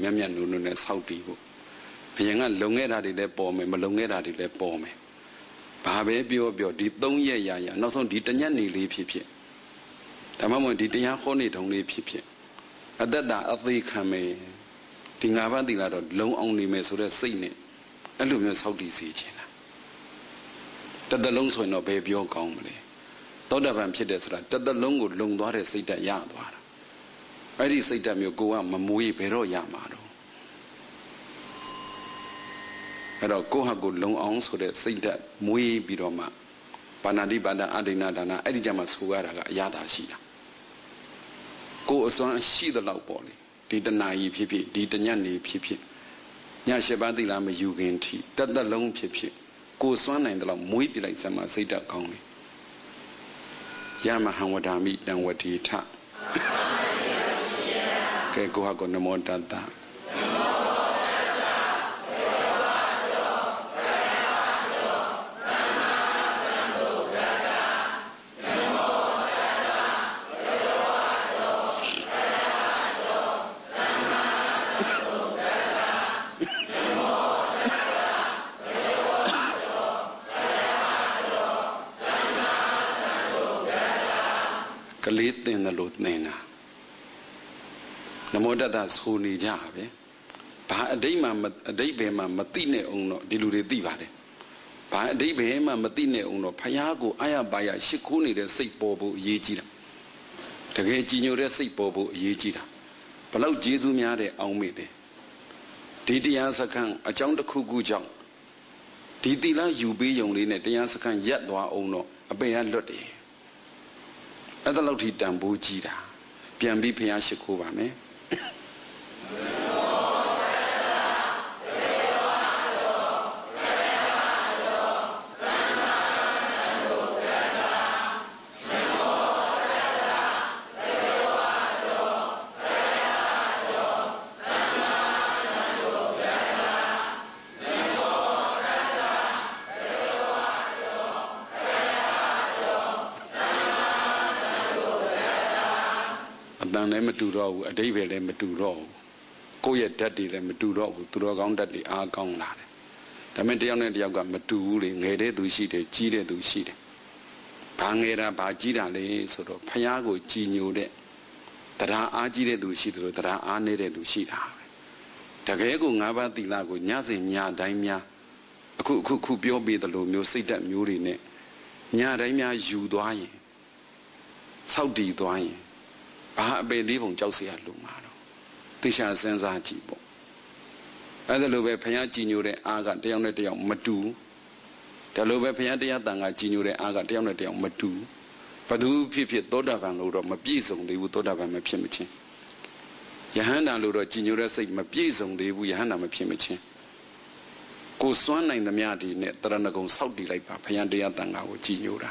မြတ်မြတ်နုနုနဲ့ဆောက်တည်ဖို့အရင်ကလုံခဲ့တာတွေလည်းပေါ်မယ်မလုံခဲ့တာတွေလည်းပေါ်မယ်ဘာပဲပြောဒီ3ရက်ရာနောက်ဆုံးဒီတညက်နေလေးဖြစ်ဒါမှမဟုတ်ဒီတရားဟောနေတုံးလေးဖြစ်အတ္တအသေးခံမယ်ဒီ5ပါးသီလတော့လုံအောင်နေမယ်ဆိုတဲ့စိတ်နဲ့အဲ့လိုမျိုးဆောက်တည်စေခြင်းလားတသက်လုံးဆိုရင်တော့ဘယ်ပြောကောင်းမလဲသောတာပန်ဖြစ်တယ်ဆိုတာတသက်လုံးကိုလုံသွားတဲ့စိတ်ဓာတ်ရသွားတာအဲ့ဒီစိတ်ဓာတ်မျိုးကိုကမမွေးဘယ်တော့ရမှာတော့အဲ့တော့ကိုဟာကိုလုံအောင်ဆိုတဲ့စိတ်ဓာတ်မွေးပြီးတော့မှပါဏာတိပါဒအဒိဏဒါနအဲ့ဒီကြမှာဆိုရတာကအရာသာရှိတာကိုအစွမ်းရှိသလောက်ပေါ့လေဒီတဏှာကြီးဖြစ်ဒီတညက်နေဖြစ်ည7ပါးသီလမယူခင်ထိတသက်လုံးဖြစ်ကိုစွမ်းနိုင်သလောက်မွေးပြလိုက်စမ်းမစိတ်ဓာတ်ကောင်းလေယမဟံဝဒာမိတံဝတိထကဲကိုဟာကိုနမောတတ္တကလေးတင်တယ်လို့သင်တာနမောတတ္တဆိုနေကြပဲဘာအတိတ်မှာအတိတ်ဘယ်မှာမသိနဲ့အောင်တော့ဒီလူတွေသိပါတယ်ဘာအတိတ်ဘယ်မှာမသိနဲ့အောင်တော့ဖယားကိုအာရပါရရှ िख ိုးနေတဲ့စိတ်ပေါ်ဖို့အရေးကြီးတာတကယ်ကြည်ညိုတဲ့စိတ်ပေါ်ဖို့အရေးကြီးတာဘလောက်ကျေးဇူးများတဲ့အောင်မေတယ်ဒီတရားစခန်းအကြောင်းတစ်ခုခုကြောင့်ဒီသီလယူပေးယုံလေးနဲ့တရားစခန်းရက်သွားအောင်တော့အပေကလွတ်တယ်အဲ့ဒါလောက်ထိတန်ဖိုးကြီးတာပြန်ပြီးဖျားရှိခိုးပါမယ်လည်းမတူတော့ဘူးအတိတ်ပဲလည်းမတူတော့ဘူးကိုယ့်ရဲ့ဓာတ်တွေလည်းမတူတော့ဘူးသူတော်ကောင်းဓာတ်တွေအားကောင်းလာတယ်ဒါပေမဲ့တယောက်နဲ့တယောက်ကမတူဘူးလေငယ်တဲ့သူရှိတယ်ကြီးတဲ့သူရှိတယ်ဘာငယ်တာဘာကြီးတာလဲဆိုတော့ဖျားကိုကြည်ညိုတဲ့တရားအားကြီးတဲ့သူရှိတယ်လို့တရားအားနေတဲ့လူရှိတာပဲတကယ်ကို5ပါးသီလကိုညစဉ်ညတိုင်းများအခုပြောပေးသလိုမျိုးစိတ်ဓာတ်မျိုးတွေနဲ့ညတိုင်းများယူသွားရင်စောက်တည်သွားရင်ဘာအပေလေးပုံကြောက်เสียရလို့မှာတော့သိချာစဉ်းစားကြည့်ပေါ့အဲ့ဒါလိုပဲဘုရားကြည်ညိုတဲ့အားကတယောက်နဲ့တယောက်မတူဒါလိုပဲဘုရားတရားတန်ခါကြည်ညိုတဲ့အားကတယောက်နဲ့တယောက်မတူဘသူဖြစ်သောတာပန်လို့တော့မပြည့်စုံသေးဘူးသောတာပန်မဖြစ်မချင်းယဟန္တာလို့တော့ကြည်ညိုတဲ့စိတ်မပြည့်စုံသေးဘူးယဟန္တာမဖြစ်မချင်းကိုစွမ်းနိုင်သမျှဒီနဲ့တရဏဂုံဆောက်တည်လိုက်ပါဘုရားတရားတန်ခါကိုကြည်ညိုတာ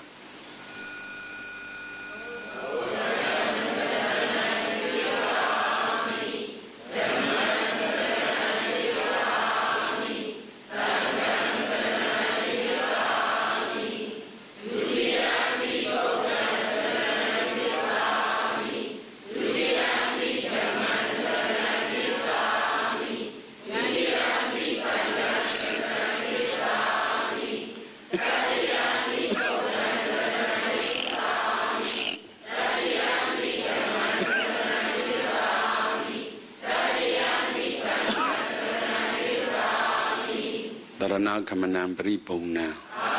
တရဏဂမနံပရိပုံနံ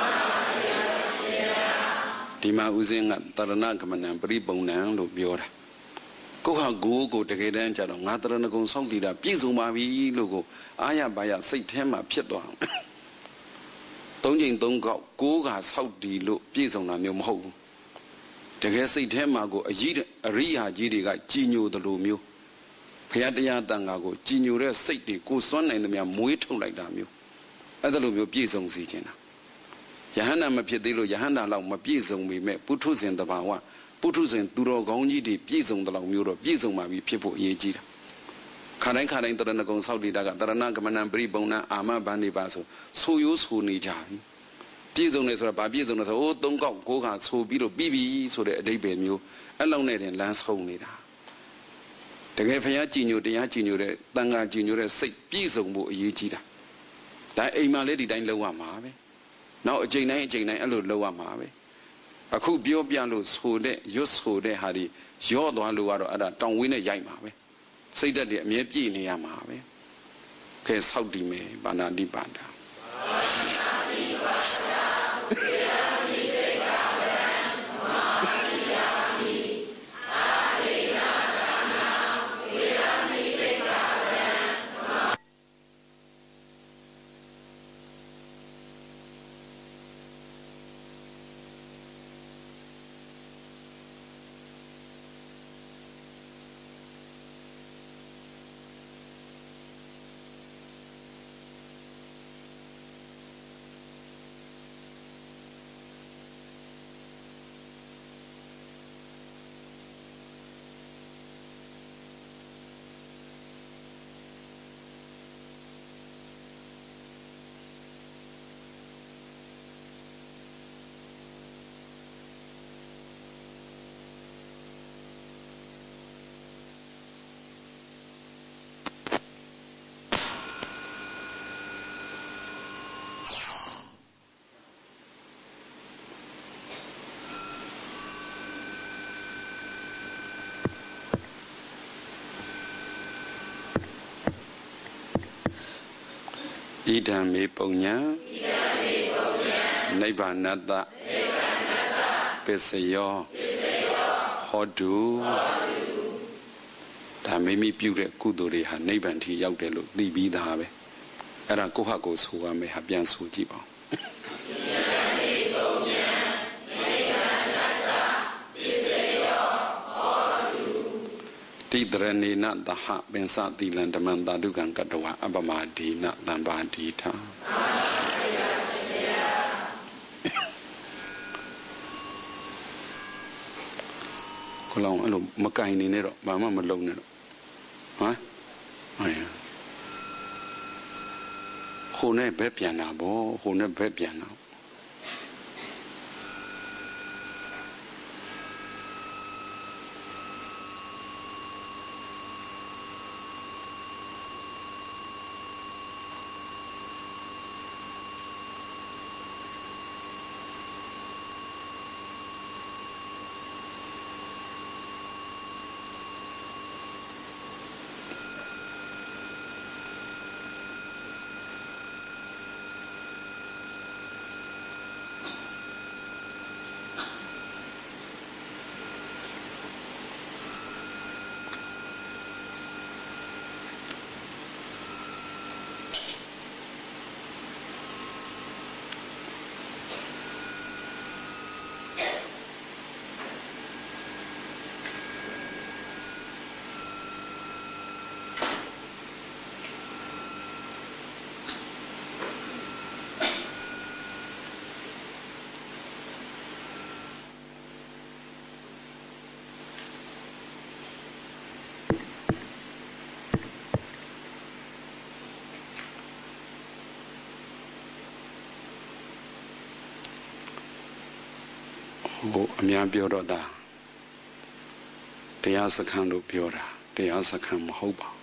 ဒီမှာဦးဇင်းကတရဏဂမနံပရိပုံနံလို့ပြောတာကိုဟာကိုတကယ်တမ်းကျတော့ငါတရဏဂုံစောင့်တည်တာပြည့်စုံပါပြီလို့ကိုအာရပါရစိတ်ထဲမှာဖြစ်သွား3 ကြိမ် 3 ခေါက်ကိုကစောင့်တည်လို့ပြည့်စုံတာမျိုးမဟုတ်ဘူးတကယ်စိတ်ထဲမှာကိုအရိယာကြီးတွေကကြည်ညိုသလိုမျိုးဘုရားတရားတန်ခါကိုကြည်ညိုတဲ့စိတ်တွေကိုစွန့်နိုင်သမျှမွေးထုတ်လိုက်တာမျိုးအဲ့ဒါလိုမျိုးပြည့်စုံစေခြင်းတာယဟန္တာမဖြစ်သေးလို့ယဟန္တာလောက်မပြည့်စုံပေမဲ့ပုထုဇဉ်တဘာဝပုထုဇဉ်သူတော်ကောင်းကြီးတွေပြည့်စုံတဲ့လောက်မျိုးတော့ပြည့်စုံပါပြီဖြစ်ဖို့အရေးကြီးတာခါတိုင်းတရဏဂုံဆောက်တည်တာကတရဏဂမနံပရိပုံနံအာမဘန္နေပါဆိုရိုးဆိုနေကြပြီပြည့်စုံတယ်ဆိုတာဘာပြည့်စုံလဲဆို3 ခေါက် 9 ခါဆိုပြီးတော့ပြီးပြီဆိုတဲ့အဓိပ္ပာယ်မျိုးအဲ့လောက်နဲ့တင်လမ်းဆုံးနေတာတကယ်ဖျားကြည်ညိုတရားကြည်ညိုတဲ့တန်ခါကြည်ညိုတဲ့စိတ်ပြည့်စုံဖို့အရေးကြီးတာဒါအိမ်မှာလည်းဒီတိုင်းလုပ်ရမှာပဲနောက်အချိန်တိုင်းအဲ့လိုလုပ်ရမှာပဲအခုပြောပြလို့ဆိုတဲ့ရွတ်ဆိုတဲ့ဟာဒီရော့သွားလို့ကတော့အဲ့ဒါတောင်ဝင်းနဲ့ရိုက်မှာပဲစိတ်ဓာတ်တွေအမြဲပြည့်နေရမှာပဲကဲဆောက်တည်မယ်ပါဏာတိပါဒာဣဒံမေပုညံနိဗ္ဗာနတ္တပစ္စယောဟောတုဒါမိမိပြုတဲ့ကုသိုလ်တွေဟာနိဗ္ဗာန်ထိရောက်တယ်လို့သိပြီးသားပဲအဲ့ဒါကိုယ့်ဟာကိုယ်ဆိုရမယ်ဟာပြန်ဆိုကြည့်ပါဦးတိတရဏေနသဟပင်စသီလံဓမ္မံတာဒုက္ခံကတဝအပမဒီနသံပါတိထာခလောင်အဲ့လိုမကင်နေနဲ့တော့ဘာမှမလုံနဲ့တော့ဟမ်ဟိုနဲ့ဘက်ပြန်တာဗောဟိုနဲ့ဘက်ပြန်တာဟိုအများပြောတော့တာတရားစခန်းလို့ပြောတာတရားစခန်းမဟုတ်ပါ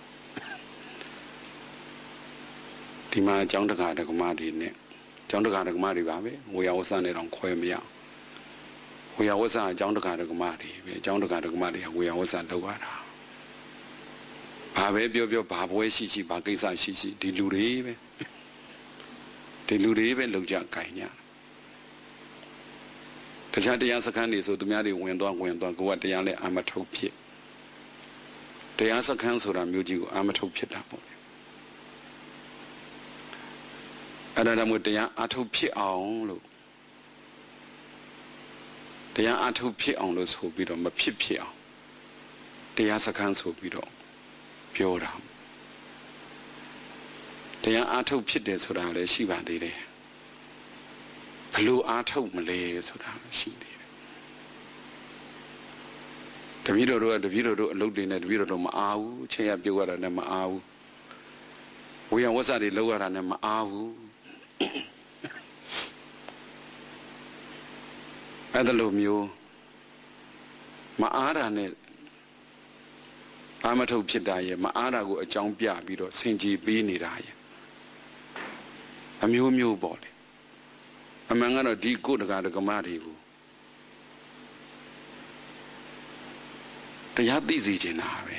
ဒီမှာအကြောင်းတကာဒကမတွေနဲ့အကြောင်းတကာဒကမတွေပါပဲဝေယဝဆနဲ့တော့ခွဲမရဝေယဝဆအကြောင်းတကာဒကမတွေပဲအကြောင်းတကာဒကမတွေကဝေယဝဆလောက်ရတာဘာပဲပြောပြောဘာပွဲရှိဘာကိစ္စရှိဒီလူတွေပဲလောက်ကြကြိုင်ကြတခြားတရားစခန်းတွေဆိုသူများတွေဝင်သွားကိုကတရားလဲအာမထုတ်ဖြစ်တရားစခန်းဆိုတာမျိုးကြီးကိုအာမထုတ်ဖြစ်တာပေါ့အဲ့ဒါမှတရားအာထုတ်ဖြစ်အောင်လို့ဆိုပြီးတော့မဖြစ်အောင်တရားစခန်းဆိုပြီးတော့ပြောတာတရားအာထုတ်ဖြစ်တယ်ဆိုတာလည်းရှိပါသေးတယ်ဘလို့အာထုတ်မလဲဆိုတာရှိသေးတယ်တပည့်တော်တို့အလုပ်တွေနဲ့တပည့်တော်တို့မအားဘူးချိန်ရပြုတ်ရတာနဲ့မအားဘူးဝေယဝဆတွေလောက်ရတာနဲ့မအားဘူးအဲ့ဒါလိုမျိုးမအားတာနဲ့ဘာမထုတ်ဖြစ်တာရဲ့မအားတာကိုအကြောင်းပြပြီးတော့ဆင်ခြေပေးနေတာရဲ့အမျိုးမျိုးပေါ့လေအမှန်ကတော့ဒီကိုယ်တကာဒကမတွေကိုတရားသိစေချင်တာပဲ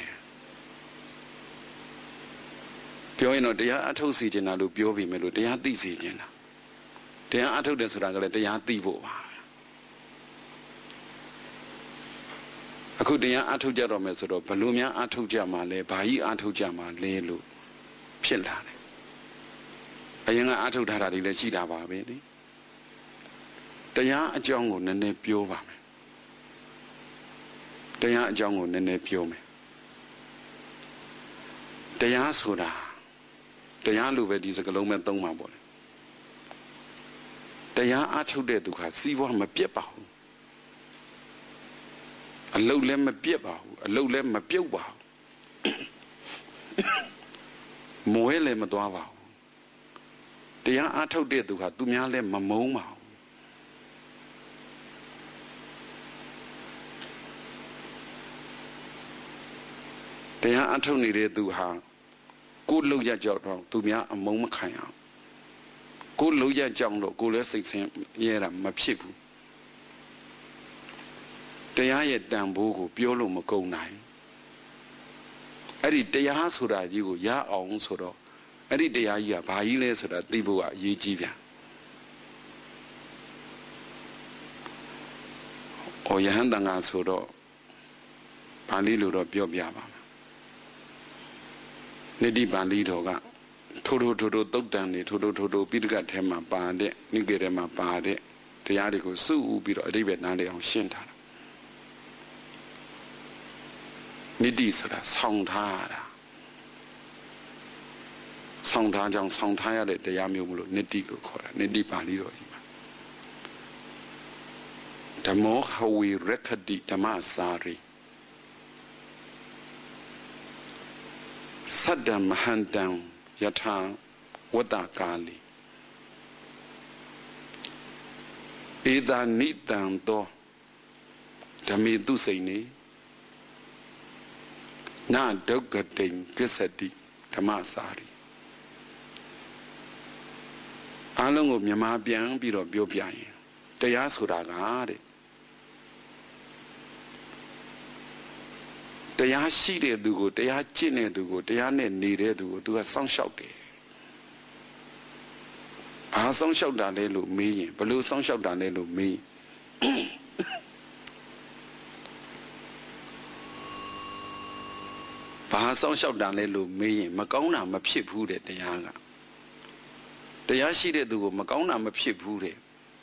ပြောရင်တော့တရားအထုတ်စေချင်တာလို့ပြောပြီးမယ်လို့တရားသိစေချင်တာတရားအထုတ်တယ်ဆိုတာကလည်းတရားသိဖို့ပါအခုတရားအထုတ်ကြတော့မယ်ဆိုတော့ဘလို့များအထုတ်ကြမှာလဲဘာကြီးအထုတ်ကြမှာလဲလို့ဖြစ်လာတယ်အရင်ကအထုတ်ထားတာတွေလည်းရှိတာပါပဲလေတရားအကြောင်းကိုနည်းနည်းပြောပါမယ်တရားအကြောင်းကိုနည်းနည်းပြောမယ်တရားဆိုတာတရားလို့ပဲဒီစကားလုံးပဲသုံးမှာပေါ့လေတရားအထုတ်တဲ့သူကစီးပွားမပြတ်ပါဘူးအလုတ်လည်းမပြတ်ပါဘူးအလုတ်လည်းမပြုတ်ပါဘူးမွဲလည်းမသွားပါဘူးတရားအထုတ်တဲ့သူကသူများလည်းမမုန်းပါဘူးတရားအထုတ်နေတဲ့သူဟာကိုယ်လောက်ရကြောက်တော့သူများအမုန်းမခံရအောင်ကိုယ်လောက်ရကြောက်တော့ကိုယ်လည်းစိတ်ဆင်းရဲတာမဖြစ်ဘူးတရားရဲ့တန်ဖိုးကိုပြောလို့မကုန်နိုင်အဲ့ဒီတရားဆိုတာကြီးကိုရအောင်ဆိုတော့အဲ့ဒီတရားကြီးကဘာကြီးလဲဆိုတာသိဖို့ကအရေးကြီးပြန်။ယဟန်တန်ခါဆိုတော့ပါဠိလိုတော့ပြောပြပါမယ်။နိတိပါဠိတော်ကထိုးထိုးသုတ်တန်နေထိုးထိုးပိဋကတ်ထဲမှာပါတဲ့နိကေထဲမှာပါတဲ့တရားတွေကိုစုဥပြီးတော့အဓိပ္ပာယ်နားလည်အောင်ရှင်းထားတာ။နိတိဆိုတာဆောင်းထားတာဆောင်းထားကြောင့်ဆောင်းထားရတဲ့တရားမျိုးမလို့နိတိလို့ခေါ်တာနိတိပါဠိတော်ကြီးမှာဓမ္မောဟဝေရခတိဓမ္မစာရိသတ္တမဟန္တံယထာဝတ္တကာလီဧတာနိတံသောဓမေတုစိနေနာဒုက္ခတိံကစ္စတိဓမ္မစာရိအားလုံးကိုမြန်မာပြန်ပြီးတော့ပြောပြရင်တရားဆိုတာကတဲ့တရားရှိတဲ့သူကိုတရားကျင့်တဲ့သူကိုတရားနဲ့နေတဲ့သူကိုသူကစောင့်ရှောက်တယ်ဘာစောင့်ရှောက်တာလဲလို့မေးရင်ဘလို့စောင့်ရှောက်တာလဲလို့မေးဘာစောင့်ရှောက်တာလဲလို့မေးရင်မကောင်းတာမဖြစ်ဘူးတဲ့တရားကတရားရှိတဲ့သူကိုမကောင်းတာမဖြစ်ဘူးတဲ့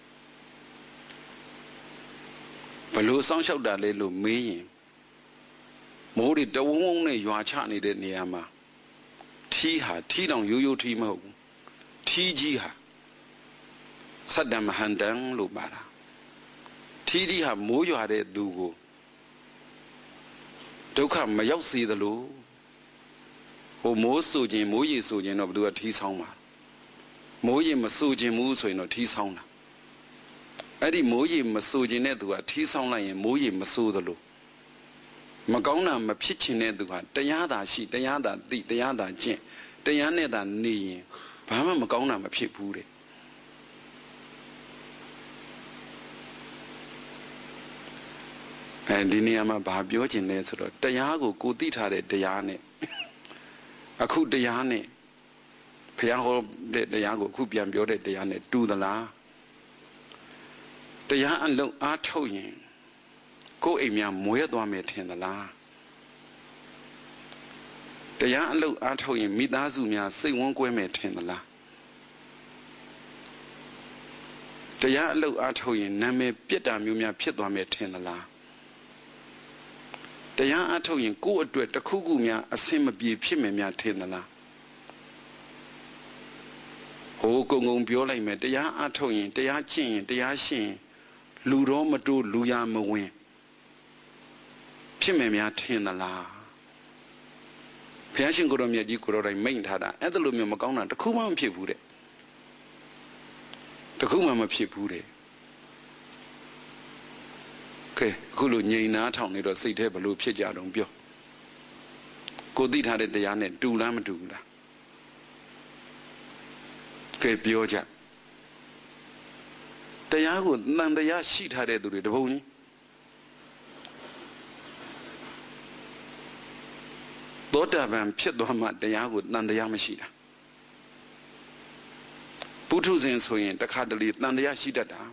ဘလို့စောင့်ရှောက်တာလဲလို့မေးရင်မိုးတွေတဝုံဝုံနဲ့ရွာချနေတဲ့နေရာမှာထီးဟာထီးတောင်ရိုးရိုးထီးမဟုတ်ဘူးထီးကြီးဟာသတ္တမဟန္တံလို့ပါတာထီးကြီးဟာမိုးရွာတဲ့သူကိုဒုက္ခမရောက်စေသလိုဟိုမိုးဆူခြင်းမိုးရေဆူခြင်းတော့ဘယ်သူကထီးဆောင်ပါမိုးရေမဆူခြင်းဘူးဆိုရင်တော့ထီးဆောင်တာအဲ့ဒီမိုးရေမဆူခြင်းတဲ့သူကထီးဆောင်လိုက်ရင်မိုးရေမဆူသလိုမကောင်းတာမဖြစ်ချင်တဲ့သူကတရားသာရှိတရားသာသိတရားသာကျင့်တရားနဲ့သာနေရင်ဘာမှမကောင်းတာမဖြစ်ဘူးတဲ့ဒီနေရာမှာဘာပြောချင်လဲဆိုတော့တရားကိုကိုသိထားတဲ့တရားနဲ့အခုတရားနဲ့ဘုရားဟောတဲ့တရားကိုအခုပြန်ပြောတဲ့တရားနဲ့တူသလားတရားအလုံးအားထုတ်ရင်ကိုယ်အိမ်များမွဲသွားမယ်ထင်သလားတရားအလုံးအားထုတ်ရင်မိသားစုများစိတ်ဝန်းကွဲမယ်ထင်သလားတရားအလုံးအားထုတ်ရင်နာမည်ပြစ်တာမျိုးများဖြစ်သွားမယ်ထင်သလားတရားအားထုတ်ရင်ကိုယ့်အတွက်တစ်ခုခုများအဆင်မပြေဖြစ်မယ်များထင်သလားဟိုကုံကုံပြောလိုက်မယ်တရားအားထုတ်ရင်တရားကျင့်ရင်တရားရှင်းရင်လူတော်မတိုးလူရမဝင်ဖြစ်မယ်များထင်သလားဘုရားရှင်ကိုရောမြတ်ကြီးကိုရောတိုင်းမိန့်ထားတာအဲ့ဒါလိုမျိုးမကောင်းတာတခုမှမဖြစ်ဘူးတဲ့တခုမှမဖြစ်ဘူးတဲ့ကဲအခုလိုငြိမ်နာထောင်နေတော့စိတ်ထဲဘလို့ဖြစ်ကြတော့ပြောကိုသိထားတဲ့တရားနဲ့တူလားမတူဘူးလားကဲပြောကြတရားကိုတန်တရားရှိထားတဲ့သူတွေတပုံကြီးသောတာပန်ဖြစ်သွားမှတရားကိုတန်တရားမရှိတာပုထုဇဉ်ဆိုရင်တခါတလေတန်တရားရှိတတ်တာ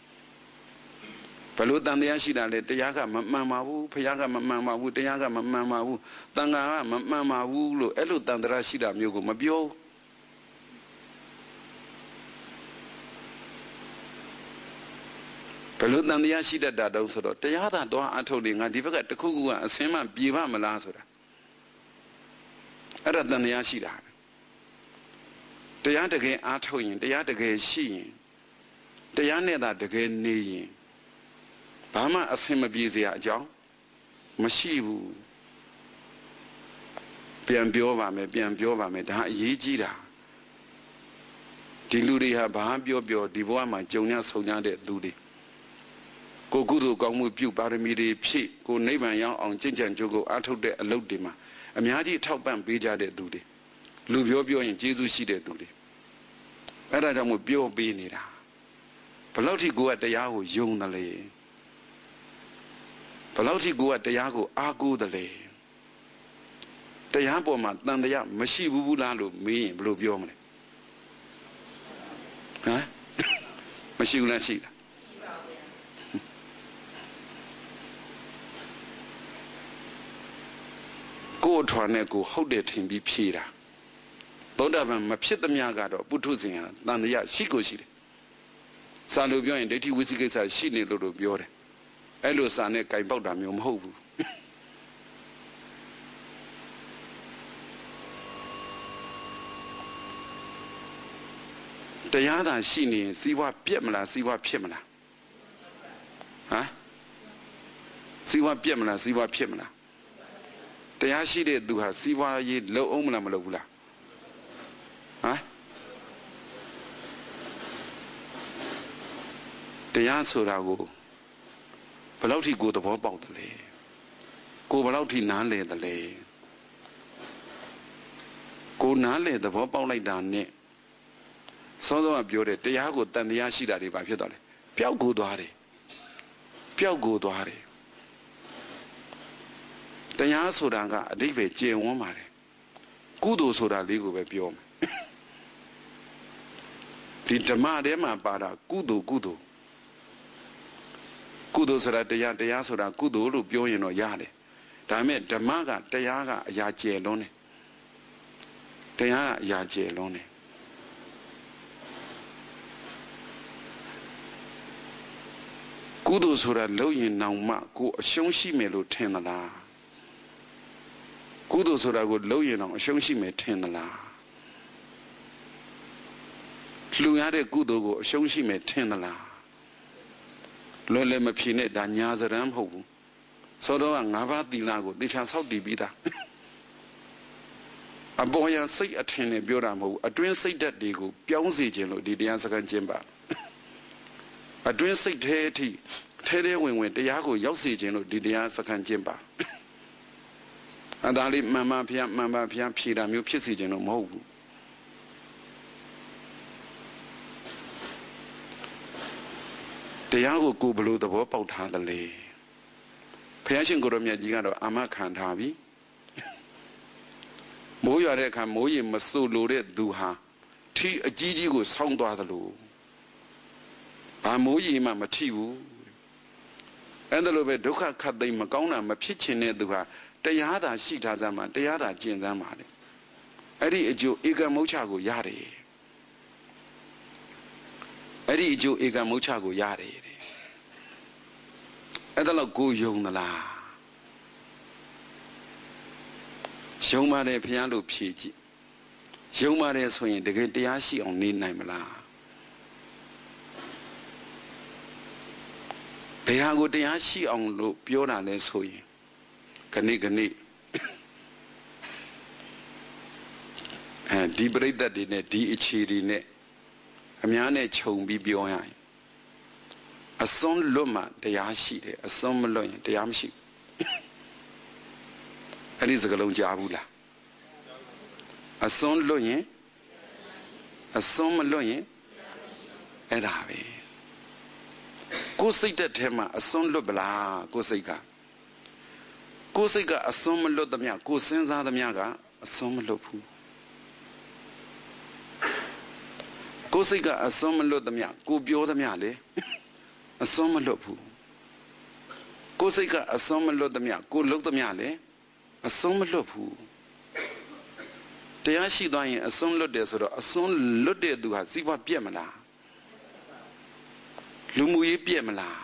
ဘလို့တန်တရားရှိတာလဲတရားကမမှန်ပါဘူးဘုရားကမမှန်ပါဘူးတရားကမမှန်ပါဘူးတန်ခါကမမှန်ပါဘူးလို့အဲ့လိုတန်တရားရှိတာမျိုးကိုမပြောဘလို့တန်တရားရှိတတ်တာတုံးဆိုတော့တရားသာတော့အထုတ်နေငါဒီဘက်ကတခုခုကအစင်းမှပြေပါမလားဆိုတာအဲ့ဒါတန်တရားရှိတာတရားတကယ်အားထုတ်ရင်တရားတကယ်ရှိရင်တရားနဲ့သာတကယ်နေရင်ဘာမှအဆင်မပြေစရာအကြောင်းမရှိဘူးပြန်ပြောပါမယ်ဒါအရေးကြီးတာဒီလူတွေဟာဘာပြောဒီဘဝမှာကြုံရဆုံရတဲ့သူတွေကိုကုသိုလ်ကောင်းမှုပြုပါရမီတွေဖြည့်ကိုနိဗ္ဗာန်ရောက်အောင်ကျင့်ကြံကြိုးကိုအားထုတ်တဲ့အလုပ်တွေမှာအများကြီးထောက်ပံ့ပေးကြတဲ့သူတွေလူပြောရင်ကျေးဇူးရှိတဲ့သူတွေအဲ့ဒါကြောင့်မို့ပြောပေးနေတာဘယ်လောက်ထိကိုကတရားကိုယုံတယ်လဲဘယ်လောက်ထိကိုကတရားကိုအားကိုးတယ်လဲတရားပေါ်မှာတန်တရားမရှိဘူးလားလို့မေးရင်ဘယ်လိုပြောမလဲဟမ်မရှိဘူးလားရှိလားကိုယ်ထွားနဲ့ကိုဟုတ်တယ်ထင်ပြီးဖြေတာသောတာပန်မဖြစ်သမျှကတော့ပုထုဇဉ်ဟာတန်တရားရှိကိုရှိတယ်စာလို့ပြောရင်ဒိဋ္ဌိဝိသိကိစ္စရှိနေလို့ပြောတယ်အဲ့လိုစာနဲ့ကြိုင်ပေါက်တာမျိုးမဟုတ်ဘူးတရားသာရှိနေရင်စီးပွားပြက်မလားစီးပွားဖြစ်မလားဟမ်စီးပွားပြက်မလားစီးပွားဖြစ်မလားတရားရှိတဲ့သူဟာစီးပွားရေးလုံအောင်မလားမလုပ်ဘူးလားဟမ်တရားဆိုတာကိုဘယ်လောက်ထိကိုသဘောပေါက်တယ်လဲကိုဘယ်လောက်ထိနားလည်တယ်လဲကိုနားလည်သဘောပေါက်လိုက်တာနဲ့စောစောကပြောတဲ့တရားကိုတန်တရားရှိတာတွေဘာဖြစ်သွားလဲပျောက်ကိုသွားတယ်တရားဆိုတာကအဓိပ္ပာယ်ကျယ်ဝန်းပါတယ်ကုသိုလ်ဆိုတာလေးကိုပဲပြောမယ်ဒီဓမ္မထဲမှာပါတာကုသိုလ်ဆိုတာတရားဆိုတာကုသိုလ်လို့ပြောရင်တော့ရတယ်ဒါပေမဲ့ဓမ္မကတရားကအရာကျယ်လွန်းတယ်တရားကအရာကျယ်လွန်းတယ်ကုသိုလ်ဆိုတာလုပ်ရင်နောင်မှကိုအရှုံးရှိမယ်လို့ထင်သလားကုသိုလ်ဆိုတာကိုလုပ်ရင်တော့အရှုံးရှိမယ်ထင်သလားလှူရတဲ့ကုသိုလ်ကိုအရှုံးရှိမယ်ထင်သလားလွယ်လွယ်မဖြေနဲ့ဒါညာစရမ်းမဟုတ်ဘူးသောတော့က၅ပါးသီလကိုတေချာဆောက်တည်ပြီးသားအပေါ်ယံစိတ်အထင်နဲ့ပြောတာမဟုတ်ဘူးအတွင်းစိတ်ဓာတ်တွေကိုပြောင်းစေခြင်းလို့ဒီတရားစကားကျင့်ပါအတွင်းစိတ်ထဲအထိထဲဝင်တရားကိုရောက်စေခြင်းလို့ဒီတရားစကားကျင့်ပါအဒါလေးမှန်ပါဗျာဖြေတာမျိုးဖြစ်စေခြင်းလို့မဟုတ်ဘူးတရားကိုကိုဘလို့သဘောပေါက်ထားတယ်လေဘုရားရှင်ကိုရောမြတ်ကြီးကတော့အာမခံထားပြီမိုးရွာတဲ့အခါမိုးရေမစိုးလို့တဲ့သူဟာထီအကြီးကြီးကိုဆောင်းသွားသလိုဘာမိုးရေမှမထီဘူးအဲ့ဒါလိုပဲဒုက္ခခတ်သိမ်းမကောင်းတာမဖြစ်ချင်တဲ့သူဟာတရားသာရှိထားစမ်းမှာတရားသာကျင့်စမ်းပါလေအဲ့ဒီအကျိုးဧကမုဋ္ဌကိုရတယ်အဲ့ဒီအကျိုးဧကမုဋ္ဌကိုရတယ်အဲ့ဒါတော့ကိုယုံသလားယုံပါတယ်ဘုရားလို့ဖြေကြည့်ယုံပါတယ်ဆိုရင်တကယ်တရားရှိအောင်နေနိုင်မလားဘယ်ဟာကိုတရားရှိအောင်လို့ပြောတာလဲဆိုရင်ခဏဒီပရိသတ်တွေနဲ့ဒီအခြေတွေနဲ့အများနဲ့ခြုံပြီးပြောရရင်အစွန်းလွတ်မှတရားရှိတယ်အစွန်းမလွတ်ရင်တရားမရှိဘူးအဲ့ဒီစကားလုံးကြားဘူးလားအစွန်းလွတ်ရင်အစွန်းမလွတ်ရင်အဲ့ဒါပဲကိုယ်စိတ်တက်ထဲမှာအစွန်းလွတ်ပလားကိုယ်စိတ်ကအစွန်းမလွတ်သမျှကိုယ်စဉ်းစားသမျှကအစွန်းမလွတ်ဘူးကိုယ်စိတ်ကအစွန်းမလွတ်သမျှကိုပြောသမျှလေအစွန်းမလွတ်ဘူးကိုယ်စိတ်ကအစွန်းမလွတ်သမျှကိုလှုပ်သမျှလေအစွန်းမလွတ်ဘူးတရားရှိသွားရင်အစွန်းလွတ်တယ်ဆိုတော့အစွန်းလွတ်တဲ့သူဟာစီးပွားပြက်မလားလူမှုရေးပြက်မလား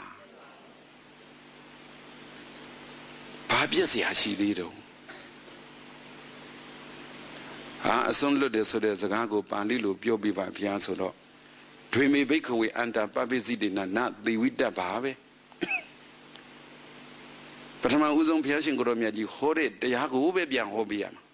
ဘာပြက်เสียရှိသေးတော့အစွန်းလွတ်တယ်ဆိုတဲ့စကားကိုပါဠိလိုပြောပြပါဗျာဆိုတော့ဒွေမေဘိက္ခဝေအန္တာပပိစိတေနနသေဝိတ္တဘာပဲပထမဦးဆုံးဘုရားရှင်ကိုရောမြတ်ကြီးဟောတဲ့တရားကိုပဲပြန်ဟောပြရမှာ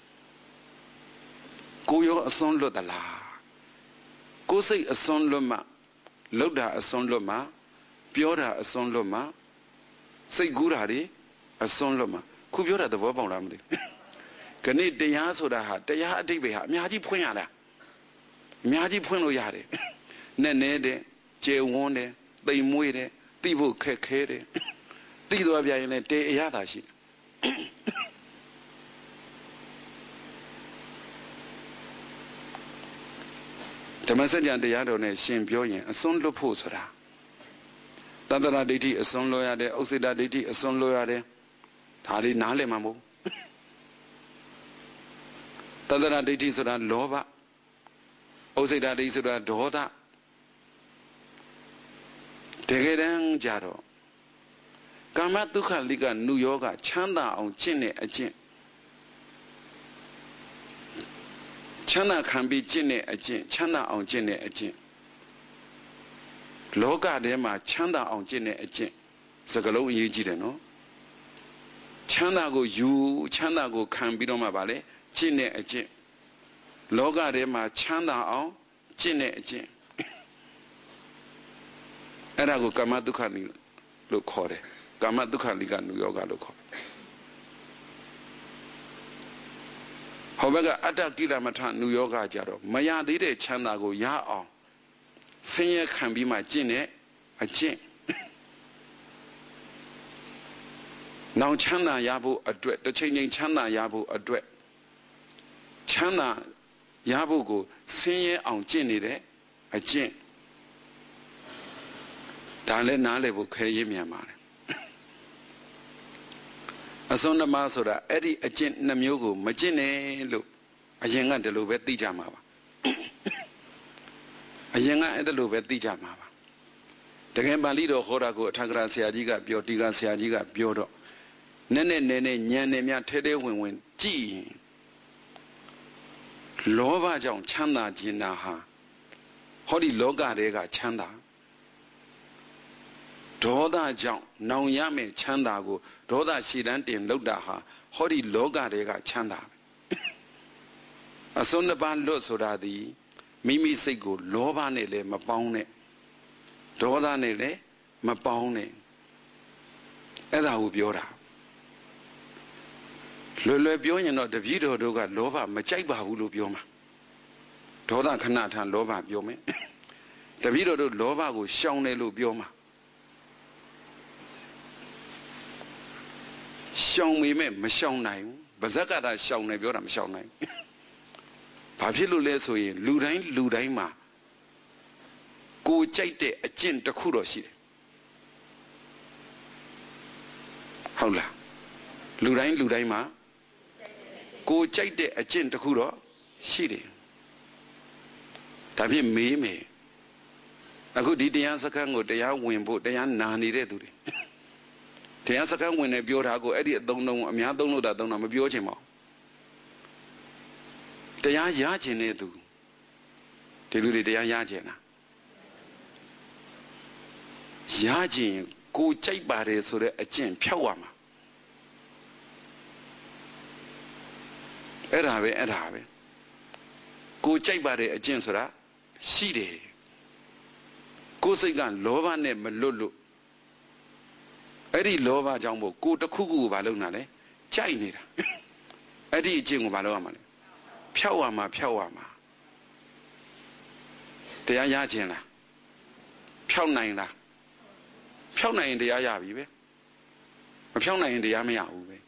ကိုရောအစွန်းလွတ်သလားကိုစိတ်အစွန်းလွတ်မှလှုပ်တာအစွန်းလွတ်မှပြောတာအစွန်းလွတ်မှစိတ်ကူးတာတွေအစွန်းလွတ်မှခုပြောတာသဘောပေါက်လားမသိခဏတရားဆိုတာဟာတရားအဓိပ္ပာယ်ဟာအများကြီးဖွင့်ရတာအများကြီးဖွင့်လို့ရတယ်နဲ့တဲ့ကျေဝန်းတယ်တိမ်မွေးတယ်သိဖို့ခက်ခဲတယ်သိသွားပြရင်လည်းတေအရသာရှိတယ်ဓမ္မစကြာတရားတော်နဲ့ရှင်ပြောရင်အစွန်းလွတ်ဖို့ဆိုတာတတ္တရဒိဋ္ဌိအစွန်းလွတ်ရတယ်ဥစ္စေတဒိဋ္ဌိအစွန်းလွတ်ရတယ်ဒါလေးနားလည်မှာမဟုတ်တတ္တရဒိဋ္ဌိဆိုတာလောဘဥစ္စေတဒိဋ္ဌိဆိုတာဒေါသတကယ်တမ်းကြတော့ကာမဒုက္ခလိကနုယောဂချမ်းသာအောင်ကျင့်တဲ့အကျင့်ချမ်းသာခံပြီးကျင့်တဲ့အကျင့်ချမ်းသာအောင်ကျင့်တဲ့အကျင့်လောကထဲမှာချမ်းသာအောင်ကျင့်တဲ့အကျင့်စကလုံးအရေးကြီးတယ်နော်ချမ်းသာကိုယူချမ်းသာကိုခံပြီးတော့မှဗာလေကျင့်တဲ့အကျင့်လောကထဲမှာချမ်းသာအောင်ကျင့်တဲ့အကျင့်အဲ့ဒါကိုကာမဒုက္ခလို့ခေါ်တယ်ကာမဒုက္ခလိကနုယောဂလို့ခေါ်ဟောဘကအတ္တကိလမထနုယောဂကြတော့မရသေးတဲ့ချမ်းသာကိုရအောင်ဆင်းရဲခံပြီးမှကျင့်တဲ့အကျင့်နောင်ချမ်းသာရဖို့အတွက်တစ်ချိန်ချိန်ချမ်းသာရဖို့အတွက်ချမ်းသာရဖို့ကိုဆင်းရဲအောင်ကျင့်နေတဲ့အကျင့်ဒါလည်းနားလည်ဖို့ခဲရင်းမြန်ပါတယ်အစွန်းဓမ္မဆိုတာအဲ့ဒီအကျင့်နှမျိုးကိုမကျင့်နဲ့လို့အရင်ကဒီလိုပဲသိကြမှာပါအရင်ကအဲ့ဒါလိုပဲသိကြမှာပါတကယ်ပါဠိတော်ဟောတာကိုအထက်ကရာဆရာကြီးကပြောတီကဆရာကြီးကပြောတော့နည်းနည်းညံနေမြထဲထဲဝင်ကြည့်ရင်လောဘကြောင့်ချမ်းသာခြင်းနာဟာဟောဒီလောကတွေကချမ်းသာဒေါသကြောင့်နောင်ရမယ့်ချမ်းသာကိုဒေါသရှည်တန်းတင်လောက်တာဟာဟောဒီလောကတွေကချမ်းသာအစွန်းတစ်ပါးလွတ်ဆိုတာဒီမိမိစိတ်ကိုလောဘနဲ့လည်းမပေါင်းနဲ့ဒေါသနဲ့လည်းမပေါင်းနဲ့အဲ့ဒါကိုပြောတာလွယ်ပြောရင်တော့တပည့်တော်တို့ကလောဘမကြိုက်ပါဘူးလို့ပြောမှာဒေါသခဏထန်လောဘပြောမယ်တပည့်တော်တို့လောဘကိုရှောင်တယ်လို့ပြောမှာရှောင်မိမဲ့မရှောင်နိုင်ဘူးဗဇက်ကတာရှောင်တယ်ပြောတာမရှောင်နိုင်ဘာဖြစ်လို့လဲဆိုရင်လူတိုင်းမှာကိုကြိုက်တဲ့အကျင့်တစ်ခုတော့ရှိတယ်ဟုတ်လားလူတိုင်းမှာကိုကြိုက်တဲ့အကျင့်တစ်ခုတော့ရှိတယ်ဒါဖြင့်မေးမယ်အခုဒီတရားစခန်းကိုတရားဝင်ဖို့တရားနာနေတဲ့သူတွေတရားစခန်းဝင်နေပြောတာကိုအဲ့ဒီအသုံးလုံးအများသုံးလို့တာသုံးတာမပြောချင်ပါဘူးတရားရချင်တဲ့သူဒီလူတွေတရားရချင်တာရချင်ကိုကြိုက်ပါတယ်ဆိုတဲ့အကျင့်ဖြောက်ရမှာအဲ့ဒါပဲကိုကြိုက်ပါတယ်အကျင့်ဆိုတာရှိတယ်ကိုစိတ်ကလောဘနဲ့မလွတ်လို့အဲ့ဒီလောဘကြောင့်မို့ကိုတစ်ခုခုကိုဘာလုပ်နာလဲကြိုက်နေတာအဲ့ဒီအကျင့်ကိုမလုပ်ရမှာလေဖြောက်ရမှာတရားရခြင်းလားဖြောက်နိုင်လားဖြောက်နိုင်ရင်တရားရပြီပဲမဖြောက်နိုင်ရင်တရားမရဘူးပဲ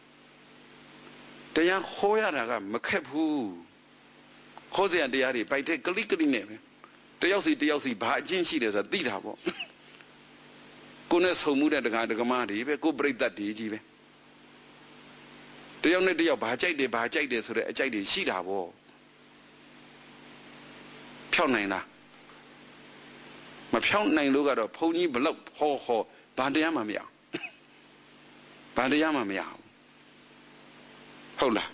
တရားဟောရတာကမခက်ဘူးဟောစရာတရားတွေပိုက်တဲ့ကလိကလိနဲ့ပဲတယောက်စီဘာအကျင့်ရှိတယ်ဆိုတာသိတာပေါ့ကိုယ်နဲ့ဆုံမှုတဲ့ဒကာဒကမတွေပဲကိုယ်ပြိတ္တတွေကြီးပဲတယောက်နဲ့တယောက်ဘာကြိုက်တယ်ဆိုတဲ့အကြိုက်တွေရှိတာပေါ့ဖြောက်နိုင်လားမဖြောက်နိုင်လို့ကတော့ဘုန်းကြီးဘလောက်ဟောဘာတရားမှမရဟုတ်လား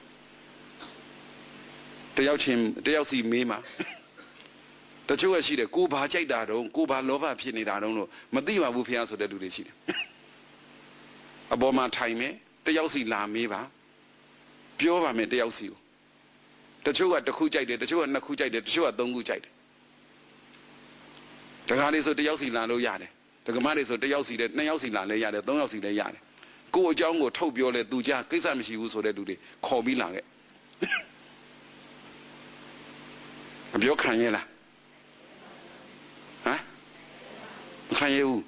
တယောက်စီမေးမှာတချို့ကရှိတယ်ကိုဘာကြိုက်တာတုံးကိုဘာလောဘဖြစ်နေတာတုံးလို့မသိပါဘူးဖေဟာဆိုတဲ့လူတွေရှိတယ်အပေါ်မှာထိုင်မယ်တယောက်စီလာမေးပါပြောပါမယ်တယောက်စီကိုတချို့ကတစ်ခုကြိုက်တယ်တချို့ကနှစ်ခုကြိုက်တယ်တချို့ကသုံးခုကြိုက်တယ်ဒကာတွေဆိုတယောက်စီလာလို့ရတယ်ဒကမတွေဆိုတယောက်စီနဲ့နှစ်ယောက်စီလာလဲရတယ်သုံးယောက်စီလဲရတယ်ကိုအကြောင်းကိုထုတ်ပြောလဲသူကြကိစ္စမရှိဘူးဆိုတဲ့လူတွေခေါ်ပြီးလာခဲ့မပြောခံရလားဟမ်မခံရဘူး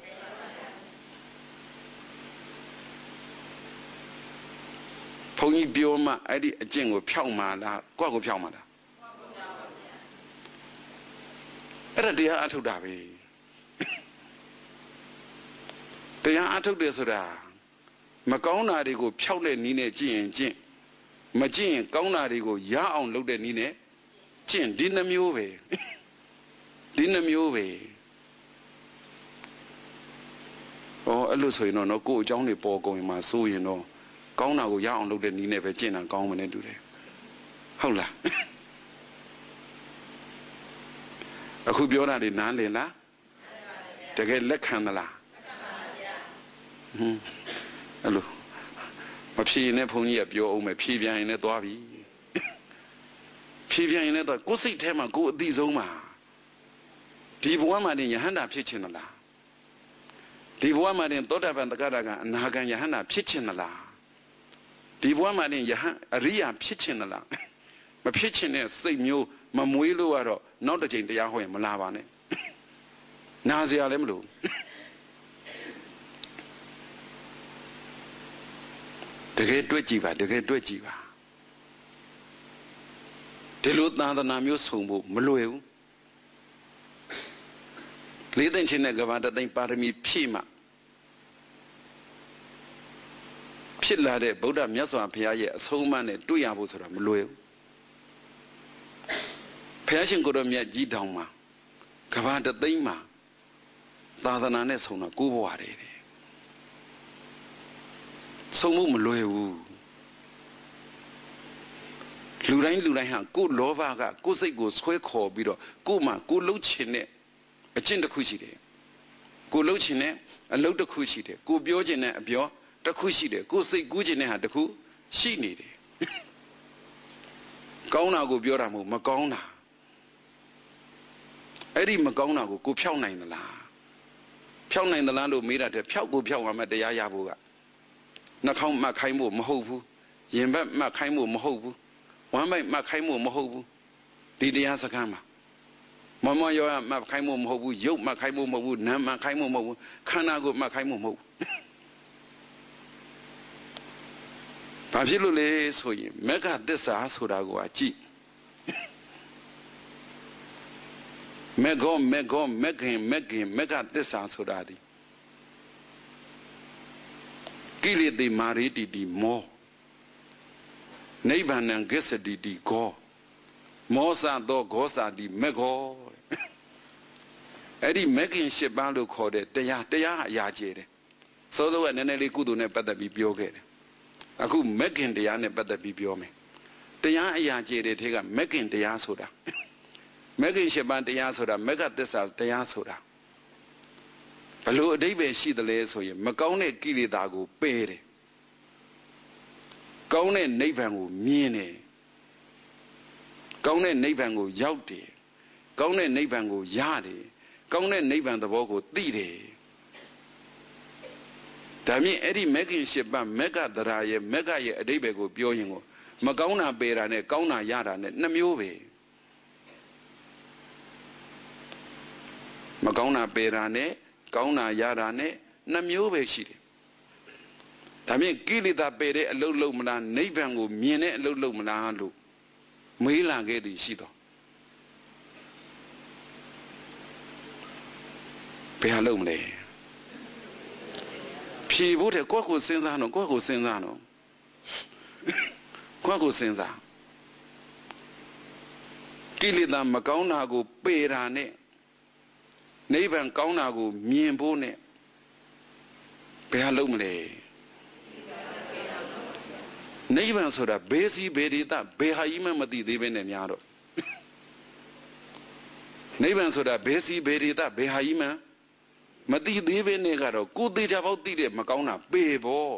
ဘုန်းကြီးပြောမှအဲ့ဒီအကျင့်ကိုဖြောက်မှာလားကိုယ့်ကိုဖြောက်မှာလားအဲ့ဒါတရားအထုတ်တာပဲတရားအထုတ်တယ်ဆိုတာမကောင်းတာတွေကိုဖြောက်တဲ့နည်းနဲ့ကျင့်ရင်ကျင့်မကျင့်ရင်ကောင်းတာတွေကိုရအောင်လုပ်တဲ့နည်းနဲ့ကျင့်ဒီနှမျိုးပဲအဲ့လိုဆိုရင်တော့ကိုယ့်အကြောင်းတွေပေါ်ကုန်ရင်မှစိုးရင်တော့ကောင်းတာကိုရအောင်လုပ်တဲ့နည်းနဲ့ပဲကျင့်တာကောင်းမယ်နဲ့တူတယ်ဟုတ်လားအခုပြောတာတွေနားလည်လားတကယ်လက်ခံသလားအဲ့လိုမဖြေနဲ့ဘုန်းကြီးကပြောအောင်မယ်ဖြေပြန်ရင်လည်းသွားပြီဖြေပြန်ရင်လည်းသွားကိုယ်စိတ်ထဲမှာကိုယ်အသိဆုံးမှာဒီဘဝမှာတင်ယဟန္တာဖြစ်ချင်သလားဒီဘဝမှာတင်သောတာပန်တက္ကရာကအနာဂံယဟန္တာဖြစ်ချင်သလားဒီဘဝမှာတင်ယဟန်အရိယာဖြစ်ချင်သလားမဖြစ်ချင်တဲ့စိတ်မျိုးမမွေးလို့ကတော့နောက်တစ်ချိန်တရားဟောရင်မလာပါနဲ့နာစရာလည်းမလိုတကယ်တွေ့ကြည့်ပါဒီလိုသာသနာမျိုးဆုံဖို့မလွယ်ဘူးလေးသိမ့်ချင်းနဲ့ကဘာတသိမ့်ပါရမီဖြည့်မှဖြစ်လာတဲ့ဗုဒ္ဓမြတ်စွာဘုရားရဲ့အဆုံးအမနဲ့တွေ့ရဖို့ဆိုတာမလွယ်ဘူးဘုရားရှင်ကိုယ်တော်မြတ်ကြီးတောင်မှာကဘာတသိမ့်မှာသာသနာနဲ့ဆုံတာကိုးဘဝတည်းဆုံမှုမလွယ်ဘူးလူတိုင်းဟာကိုယ်လောဘကကိုယ်စိတ်ကိုဆွဲခေါ်ပြီးတော့ကိုယ်မှကိုယ်လှုပ်ချင်တဲ့အကျင့်တစ်ခုရှိတယ်ကိုယ်လှုပ်ချင်တဲ့အလုပ်တစ်ခုရှိတယ်ကိုယ်ပြောချင်တဲ့အပြောတစ်ခုရှိတယ်ကိုယ်စိတ်ကူးချင်တဲ့ဟာတစ်ခုရှိနေတယ်ကောင်းတာကိုပြောတာမဟုတ်မကောင်းတာအဲ့ဒီမကောင်းတာကိုဖြောက်နိုင်သလားလို့မေးတာတဲ့ဖြောက်ရမှတရားရဖို့ကနှာခေါင်းမှတ်ခိုင်းဖို့မဟုတ်ဘူးရင်ဘတ်မှတ်ခိုင်းဖို့မဟုတ်ဘူးဝမ်းပိုက်မှတ်ခိုင်းဖို့မဟုတ်ဘူးဒီတရားစကားမှာမရောမှတ်ခိုင်းဖို့မဟုတ်ဘူးရုပ်မှတ်ခိုင်းဖို့မဟုတ်ဘူးနာမ်မှတ်ခိုင်းဖို့မဟုတ်ဘူးခန္ဓာကိုမှတ်ခိုင်းဖို့မဟုတ်ဘူးဘာဖြစ်လို့လဲဆိုရင်မက္ခသစ္စာဆိုတာကိုကြည့်မက္ခသစ္စာဆိုတာဒီကိလေသာမာရိတိတိမောနိဗ္ဗာန်ံဂစ္စတိတိဂောမောစသောဂောစာတိမေဂောအဲ့ဒီမဂ္ဂင်၈ပါးလို့ခေါ်တဲ့တရားအရာကျဲတယ်စောစောကနည်းနည်းလေးကုသိုလ်နဲ့ပတ်သက်ပြီးပြောခဲ့တယ်အခုမဂ္ဂင်တရားနဲ့ပတ်သက်ပြီးပြောမယ်တရားအရာကျဲတဲ့ထဲကမဂ္ဂင်တရားဆိုတာမဂ္ဂင်၈ပါးတရားဆိုတာမက္ခသစ္စာတရားဆိုတာဘလို့အဓိပ္ပာယ်ရှိသလဲဆိုရင်မကောင်းတဲ့ကိလေသာကိုပယ်တယ်ကောင်းတဲ့နိဗ္ဗာန်ကိုမြင်တယ်ကောင်းတဲ့နိဗ္ဗာန်ကိုရောက်တယ်ကောင်းတဲ့နိဗ္ဗာန်ကိုရတယ်ကောင်းတဲ့နိဗ္ဗာန်သဘောကိုသိတယ်ဒါမြင်အဲ့ဒီမက်ကင်ရှစ်ပါမက်ကသရာရဲ့မက်ကရဲ့အဓိပ္ပာယ်ကိုပြောရင်ကိုမကောင်းတာပယ်တာနဲ့ကောင်းတာရတာနဲ့နှစ်မျိုးပဲမကောင်းတာပယ်တာနဲ့ကောင်းတာရတာနဲ့နှစ်မျိုးပဲရှိတယ်ဒါမြင်ကိလေသာပယ်တဲ့အလုပ်လုပ်မလားနိဗ္ဗာန်ကိုမြင်တဲ့အလုပ်လုပ်မလားလို့မေးလာခဲ့သည်ရှိတော့ဘယ်ဟာလုပ်မလဲဖြေဖို့တဲ့ကိုယ့်ကိုစဉ်းစားတော့ကိုယ့်ကိုစဉ်းစားတော့ကိုယ့်ကိုစဉ်းစားကိလေသာမကောင်းတာကိုပယ်တာနဲ့နိဗ္ဗာန်ကောင်းတာကိုမြင်ဖို့နဲ့ဘယ်ဟာလုပ်မလဲနိဗ္ဗာန်ဆိုတာဘေးစီဘေဒီတာဘယ်ဟာကြီးမှမသိသေးပဲနဲ့များတော့နိဗ္ဗာန်ဆိုတာဘေးစီဘေဒီတာဘယ်ဟာကြီးမှမသိသေးပဲနဲ့ကတော့ကိုယ်သေးချာပေါက်သိတဲ့မကောင်းတာပေပေါ့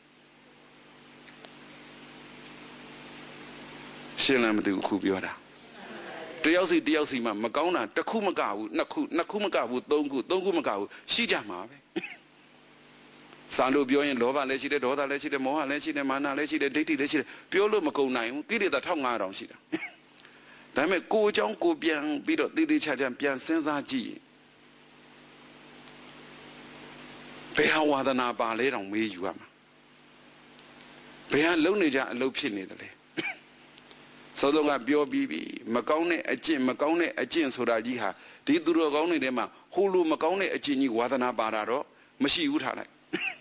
ရှင်းလားမသိဘူးခုပြောတာတယောက်စီမှမကောင်းတာတစ်ခုမကဘူးနှစ်ခုမကဘူးသုံးခုမကဘူးရှိကြမှာပဲစာလို့ပြောရင်လောဘလည်းရှိတယ်ဒေါသလည်းရှိတယ်မောဟလည်းရှိတယ်မာနလည်းရှိတယ်ဒိဋ္ဌိလည်းရှိတယ်ပြောလို့မကုန်နိုင်ဘူးကိလေသာ1500ရှိတာဒါပေမဲ့ကိုယ်အကြောင်းကိုပြန်ပြီးတော့တည်တည်ချာချာပြန်စဉ်းစားကြည့်ဘယ်ဟာဝါဒနာပါလဲတောင်မေးယူရမှာဘယ်ဟာလုံနေကြအလုပ်ဖြစ်နေတယ်လဲစောစောကပြောပြီးပြီမကောင်းတဲ့အကျင့်ဆိုတာကြီးဟာဒီသူတော်ကောင်းတွေထဲမှာဟိုလိုမကောင်းတဲ့အကျင့်ကြီးဝါဒနာပါတာတော့မရှိဘူးထားလိုက်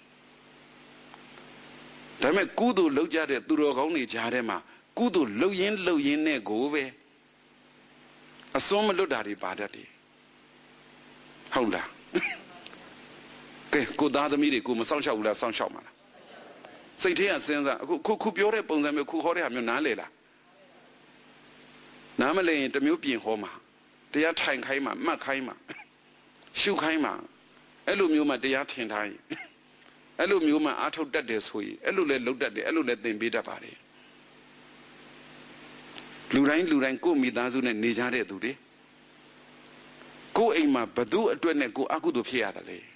ဒါပေမဲ့ကုသိုလ်လုပ်ကြတဲ့သူတော်ကောင်းတွေကြားထဲမှာကုသိုလ်လုပ်ရင်းနဲ့ကိုပဲအစွန်းမလွတ်တာတွေပါတတ်တယ်ဟုတ်လားကဲကိုသားသမီးတွေကိုမစောင့်ရှောက်ဘူးလားစောင့်ရှောက်မှာလားစိတ်ထဲကစဉ်းစားအခုပြောတဲ့ပုံစံမျိုးခုခေါ်တဲ့ဟာမျိုးနားလေလားနားမလဲရင်တမျိုးပြင်ဟောမှာတရားထိုင်ခိုင်းမှာမှတ်ခိုင်းမှာရှုခိုင်းမှာအဲ့လိုမျိုးမှတရားထင်ထားရင်အဲ့လိုမျိုးမှအာထုတ်တတ်တယ်ဆိုရင်အဲ့လိုလဲလုပ်တတ်တယ်အဲ့လိုလဲသင်ပေးတတ်ပါတယ်လူတိုင်းကိုမိသားစုနဲ့နေကြတဲ့သူတွေကိုအိမ်မှာဘသူအတွက်နဲ့ကိုအကုသိုလ်ဖြစ်ရတယ်လေ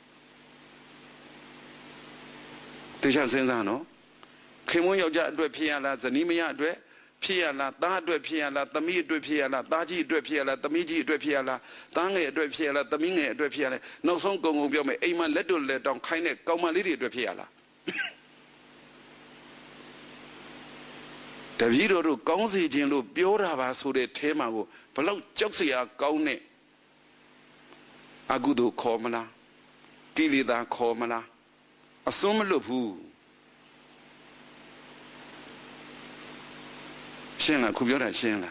တရားစဉ်းစားနော်ခင်မွန်းယောက်ျားအတွက်ဖြစ်ရလားဇနီးမယားအတွက်ဖြစ်ရလားသားအတွက်ဖြစ်ရလားသမီးအတွက်ဖြစ်ရလားသားကြီးအတွက်ဖြစ်ရလားသမီးကြီးအတွက်ဖြစ်ရလားသားငယ်အတွက်ဖြစ်ရလားသမီးငယ်အတွက်ဖြစ်ရလားနောက်ဆုံးကုံပြောမယ်အိမ်မှာလက်တို့လက်တောင်ခိုင်းတဲ့ကောင်မလေးတွေအတွက်ဖြစ်ရလားတပည့်တော်တို့ကောင်းစီခြင်းလို့ပြောတာပါဆိုတဲ့အဲမှာကိုဘလောက်ကြောက်စရာကောင်းတဲ့အကုသိုလ်ခေါ်မလားကိလေသာခေါ်မလားအစွန်းမလွတ်ဘူးရှင်းလားခုပြောတာရှင်းလား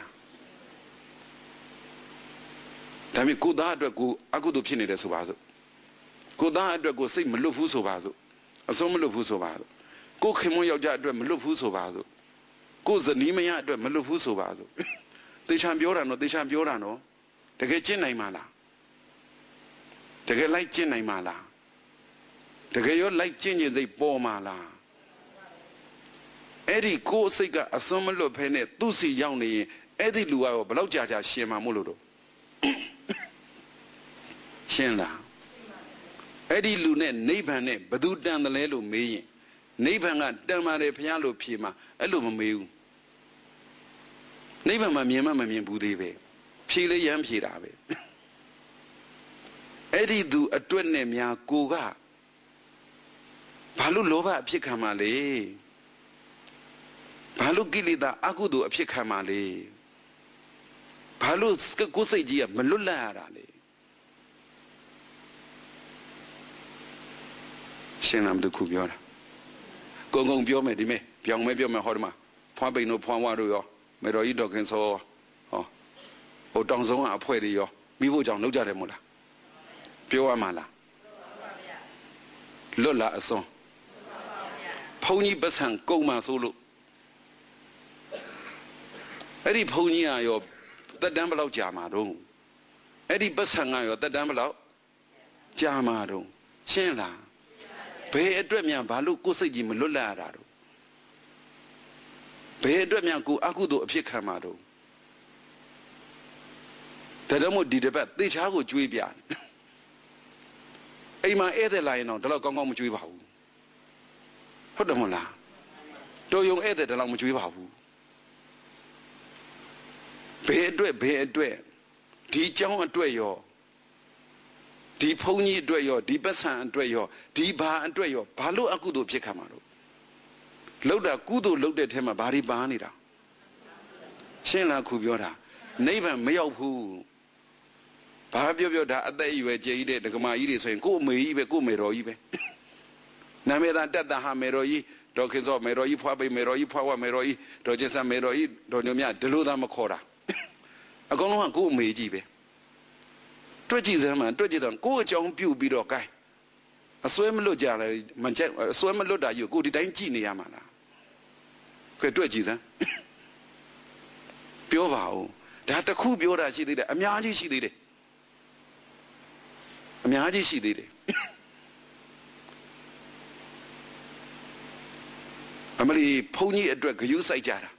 ဒါပေမဲ့ကိုသားအတွက်ကိုအကုသိုလ်ဖြစ်နေတယ်ဆိုပါစို့ကိုသားအတွက်ကိုစိတ်မလွတ်ဘူးဆိုပါစို့အစွန်းမလွတ်ဘူးဆိုပါစို့ကိုခင်မွန်းယောက်ျားအတွက်မလွတ်ဘူးဆိုပါစို့ကိုဇနီးမယားအတွက်မလွတ်ဘူးဆိုပါစို့သေချာပြောတာနော်တကယ်ကျင့်နိုင်မှာလားတကယ်လိုက်ကျင့်နိုင်မှာလားတကယ်ရောလိုက်ကျင့်စိတ်ပေါ်မှာလားအဲ့ဒီကိုယ်စိတ်ကအစွန်းမလွတ်ဖဲနဲ့သူ့စီရောက်နေရင်အဲ့ဒီလူကရောဘလောက်ကြာရှင်မှာမို့လို့တော့ရှင်းလားအဲ့ဒီလူနဲ့နိဗ္ဗာန်နဲ့ဘယ်သူတန်တယ်လဲလို့မေးရင်နိဗ္ဗာန်ကတန်ပါတယ်ဘုရားလို့ဖြေမှာအဲ့လိုမမေးဘူးနိဗ္ဗာန်မှာမြင်မှမမြင်ဘူးသေးပဲဖြေလေရမ်းဖြေတာပဲအဲ့ဒီသူအတွက်နဲ့များကိုကဘာလို့လောဘအဖြစ်ခံမှာလဲဘာလို့ကိလေသာအကုသိုလ်အဖြစ်ခံမှာလဲဘာလို့ကိုယ်စိတ်ကြီးကမလွတ်လပ်ရတာလဲရှင်းလားမတခုပြောတာကုံပြောမယ်ဒီမဲ့ပြောင်းမဲပြောမယ်ဟောဒီမှာဖွားပိန်တို့ဖွားဝါတို့ရောမေတော်ကြီးတော်ခင်စောဟိုတောင်ဆုံးအဖွဲတွေရောမိဖို့ကြောင့်လောက်ကြတယ်မို့လားပြောရမှာလားလွတ်လာအစွန်းဘုန်းကြီးပစံကုံမှဆိုလို့အဲ့ဒီဘုန်းကြီးကရောတက်တန်းဘယ်လောက်ကြာမှာတော့အဲ့ဒီပစံကရောတက်တန်းဘယ်လောက်ကြာမှာတော့ရှင်းလားဘယ်အတွက်များဘာလို့ကိုယ်စိတ်ကြီးမလွတ်လပ်ရတာတော့ဘယ်အတွက်များကိုအကုသိုလ်အဖြစ်ခံမှာတော့ဒါကြောင့်မို့ဒီတစ်ပတ်သေချာကိုကြွေးပြအိမ်မှာဧည့်သည်လာရင်တော့ဒီလောက်ကောင်းကောင်းမကြွေးပါဘူးဟုတ်တယ်မလားတော်ယုံဧည့်သည်ဒီလောက်မကြွေးပါဘူးဘယ်အတွက်ဒီเจ้าအတွက်ရောဒီဘုန်းကြီးအတွက်ရောဒီပတ်စံအတွက်ရောဒီဘာအတွက်ရောဘာလို့အကုသိုလ်ဖြစ်ခါမှာလို့လောက်တာကုသိုလ်လောက်တဲ့ထဲမှာဘာတွေပါနေတာရှင်းလားခုပြောတာနိဗ္ဗာန်မရောက်ဘူးဘာပြောဒါအသက်အရွယ်ကျေကြီးတဲ့ဒကမာကြီးတွေဆိုရင်ကို့အမေကြီးပဲကို့မေတော်ကြီးပဲနာမည်သာတက်တာဟာမေတော်ကြီးဒေါ်ခင်စောမေတော်ကြီးဖွားပိမေတော်ကြီးဖွားဝမေတော်ကြီးဒေါ်ကျင်စံမေတော်ကြီးဒေါ်ညိုမြဒီလိုသာမခေါ်တာအကုန်လုံးကကို့အမေကြီးပဲတွက်ကြည့်စမ်းမှတွက်ကြည့်တော့ကို့အကြောင်းပြုတ်ပြီးတော့ gain အစွဲမလွတ်ကြလဲမကြက်အစွဲမလွတ်တာယူကိုဒီတိုင်းကြည့်နေရမှာလားကဲတွက်ကြည့်စမ်းပြောပါဦးဒါတစ်ခုပြောတာရှိသေးတယ်အများကြီးရှိသေးတယ်အများကြီးရှိသေးတယ်အမလီဘုန်းကြီးအတွက်ဂရုစိုက်ကြတာ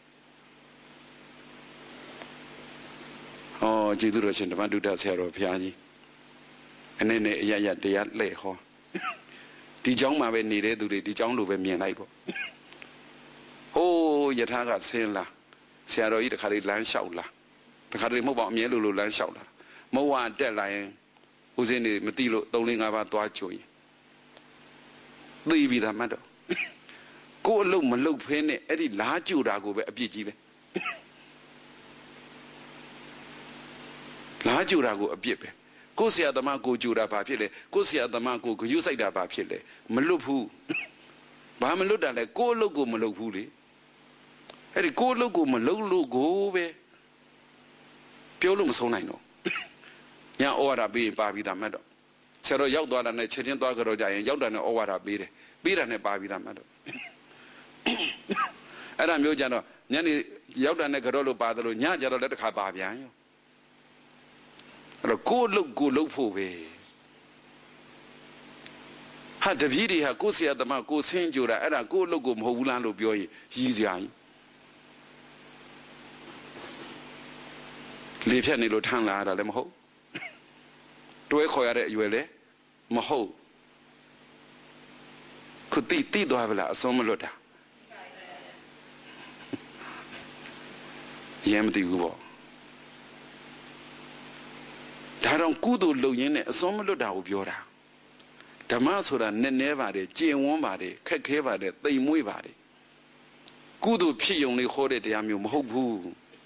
ဟောကျေးဇူးတော်ရှင်ဓမ္မတုဒ္ဒဆရာတော်ဘုရားကြီးအနေနဲ့အရရတရားလှည့်ဟောဒီเจ้าမှာပဲနေတဲ့သူတွေဒီเจ้าလိုပဲမြင်လိုက်ပေါ့ဟိုးယထာကဆင်းလာဆရာတော်ကြီးတခါလေးလမ်းလျှောက်လာတခါလေးမဟုတ်ပါအမြဲလိုလမ်းလျှောက်လာမဟုတ်ဝါတက်လာရင်ဦးစင်းနေမသိလို့3 4 5ပါးသွားကြိုရင်သိပြီးသားမှတ်တော့ကိုယ်အလုပ်မလုပ်ဖဲနဲ့အဲ့ဒီလားကြိုတာကိုပဲအပြစ်ကြီးပဲလားကြိုတာကိုအပြစ်ပဲကိုယ်ဆရာသမားကိုကြိုတာဘာဖြစ်လဲကိုယ်ဆရာသမားကိုဂရုစိုက်တာဘာဖြစ်လဲမလွတ်ဘူးဘာမလွတ်တာလဲကိုယ်အလုပ်ကိုမလုပ်ဘူးလေအဲ့ဒီကိုယ်အလုပ်ကိုမလုပ်လို့ကိုပဲပြောလို့မဆုံးနိုင်တော့ညာဩဝါဒပေးရင်ပါပြီးသားမှတ်တော့ဆရာတော်ရောက်သွားတာနဲ့ချက်ချင်းသွားကြတော့ကြရင်ရောက်တာနဲ့ဩဝါဒပေးတယ်ပေးတာနဲ့ပါပြီးသားမှတ်တော့အဲ့ဒါမျိုးကြတော့ညနေရောက်တာနဲ့ကြတော့လို့ပါတယ်လို့ညကြတော့လည်းတစ်ခါပါပြန်ရောအဲ့တော့ကိုယ်လုပ်ဖို့ပဲဟာတပည့်တွေဟာကိုယ်ဆရာသမားကိုဆင်းကြတာအဲ့ဒါကိုယ်လုပ်ကိုမဟုတ်ဘူးလားလို့ပြောရင်ရည်စရာကြီးလေဖြတ်နေလို့ထမ်းလာတာလည်းမဟုတ်တွဲခေါ်ရတဲ့အရွယ်လည်းမဟုတ်ခုတိသွားဗလားအဆုံးမလွတ်တာရမ်းမသိဘူးပေါ့ဒါတော့ကုသိုလ်လုပ်ရင်းနဲ့အဆုံးမလွတ်တာကိုပြောတာဓမ္မဆိုတာနည်းနည်းပါတယ်ကျင့်ဝန်းပါတယ်ခက်ခဲပါတယ်သိမ်မွေ့ပါတယ်ကုသိုလ်ဖြစ်ယုံလေးခေါ်တဲ့တရားမျိုးမဟုတ်ဘူး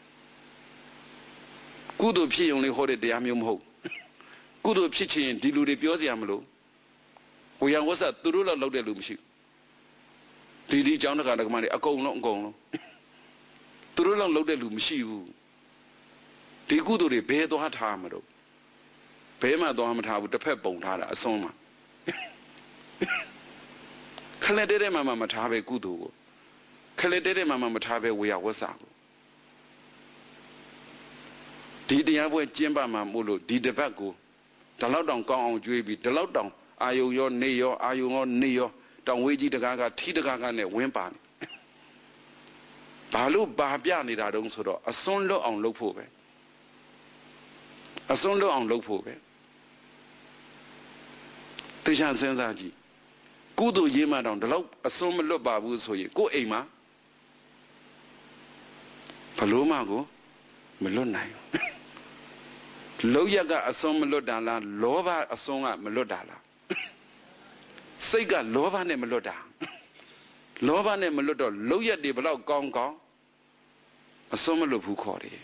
ကုသိုလ်ဖြစ်ယုံလေးခေါ်တဲ့တရားမျိုးမဟုတ်ကုသိုလ်ဖြစ်ခြင်းဒီလူတွေပြောစရာမလိုဝေယံဝဆသူတို့လောက်တဲ့လူမရှိဘူးဒီအကြောင်းတကားတကမတွေအကုန်လုံးသူတို့လောက်တဲ့လူမရှိဘူးဒီကုသိုလ်တွေဘယ်သွားထားမှာတော့ဘယ်မှသွားမထားဘူးတစ်ဖက်ပုံထားတာအဆုံးမှာခလက်တဲ့မှာမထားပဲကုသိုလ်ကိုခလက်တဲ့မှာမထားပဲဝေယဝဆကိုဒီတရားပွဲကျင်းပမှာမို့လို့ဒီတစ်ပတ်ကိုဒီလောက်တောင်ကောင်းအောင်ကြွေးပြီးဒီလောက်တောင်အာယုံရောနေရောအာယုံရောနေရောတောင်ဝေးကြီးတကားကထီးတကားကနဲ့ဝင်းပါနေဘာလို့ပါပြနေတာတုံးဆိုတော့အစွန်းလွတ်အောင်လုပ်ဖို့ပဲအစွန်းလွတ်အောင်လုပ်ဖို့ပဲတေချာစဉ်းစားကြည့်ကုသိုလ်ရေးမှတောင်ဒီလောက်အစွန်းမလွတ်ပါဘူးဆိုရင်ကိုယ်အိမ်မှာဘလို့မှကိုမလွတ်နိုင်ဘူးလောရကအစွန်းမလွတ်တာလားလောဘအစွန်းကမလွတ်တာလားစိတ်ကလောဘနဲ့မလွတ်တာလောဘနဲ့မလွတ်တော့လောရတွေဘလောက်ကောင်းအစွန်းမလွတ်ဘူးခေါ်တယ်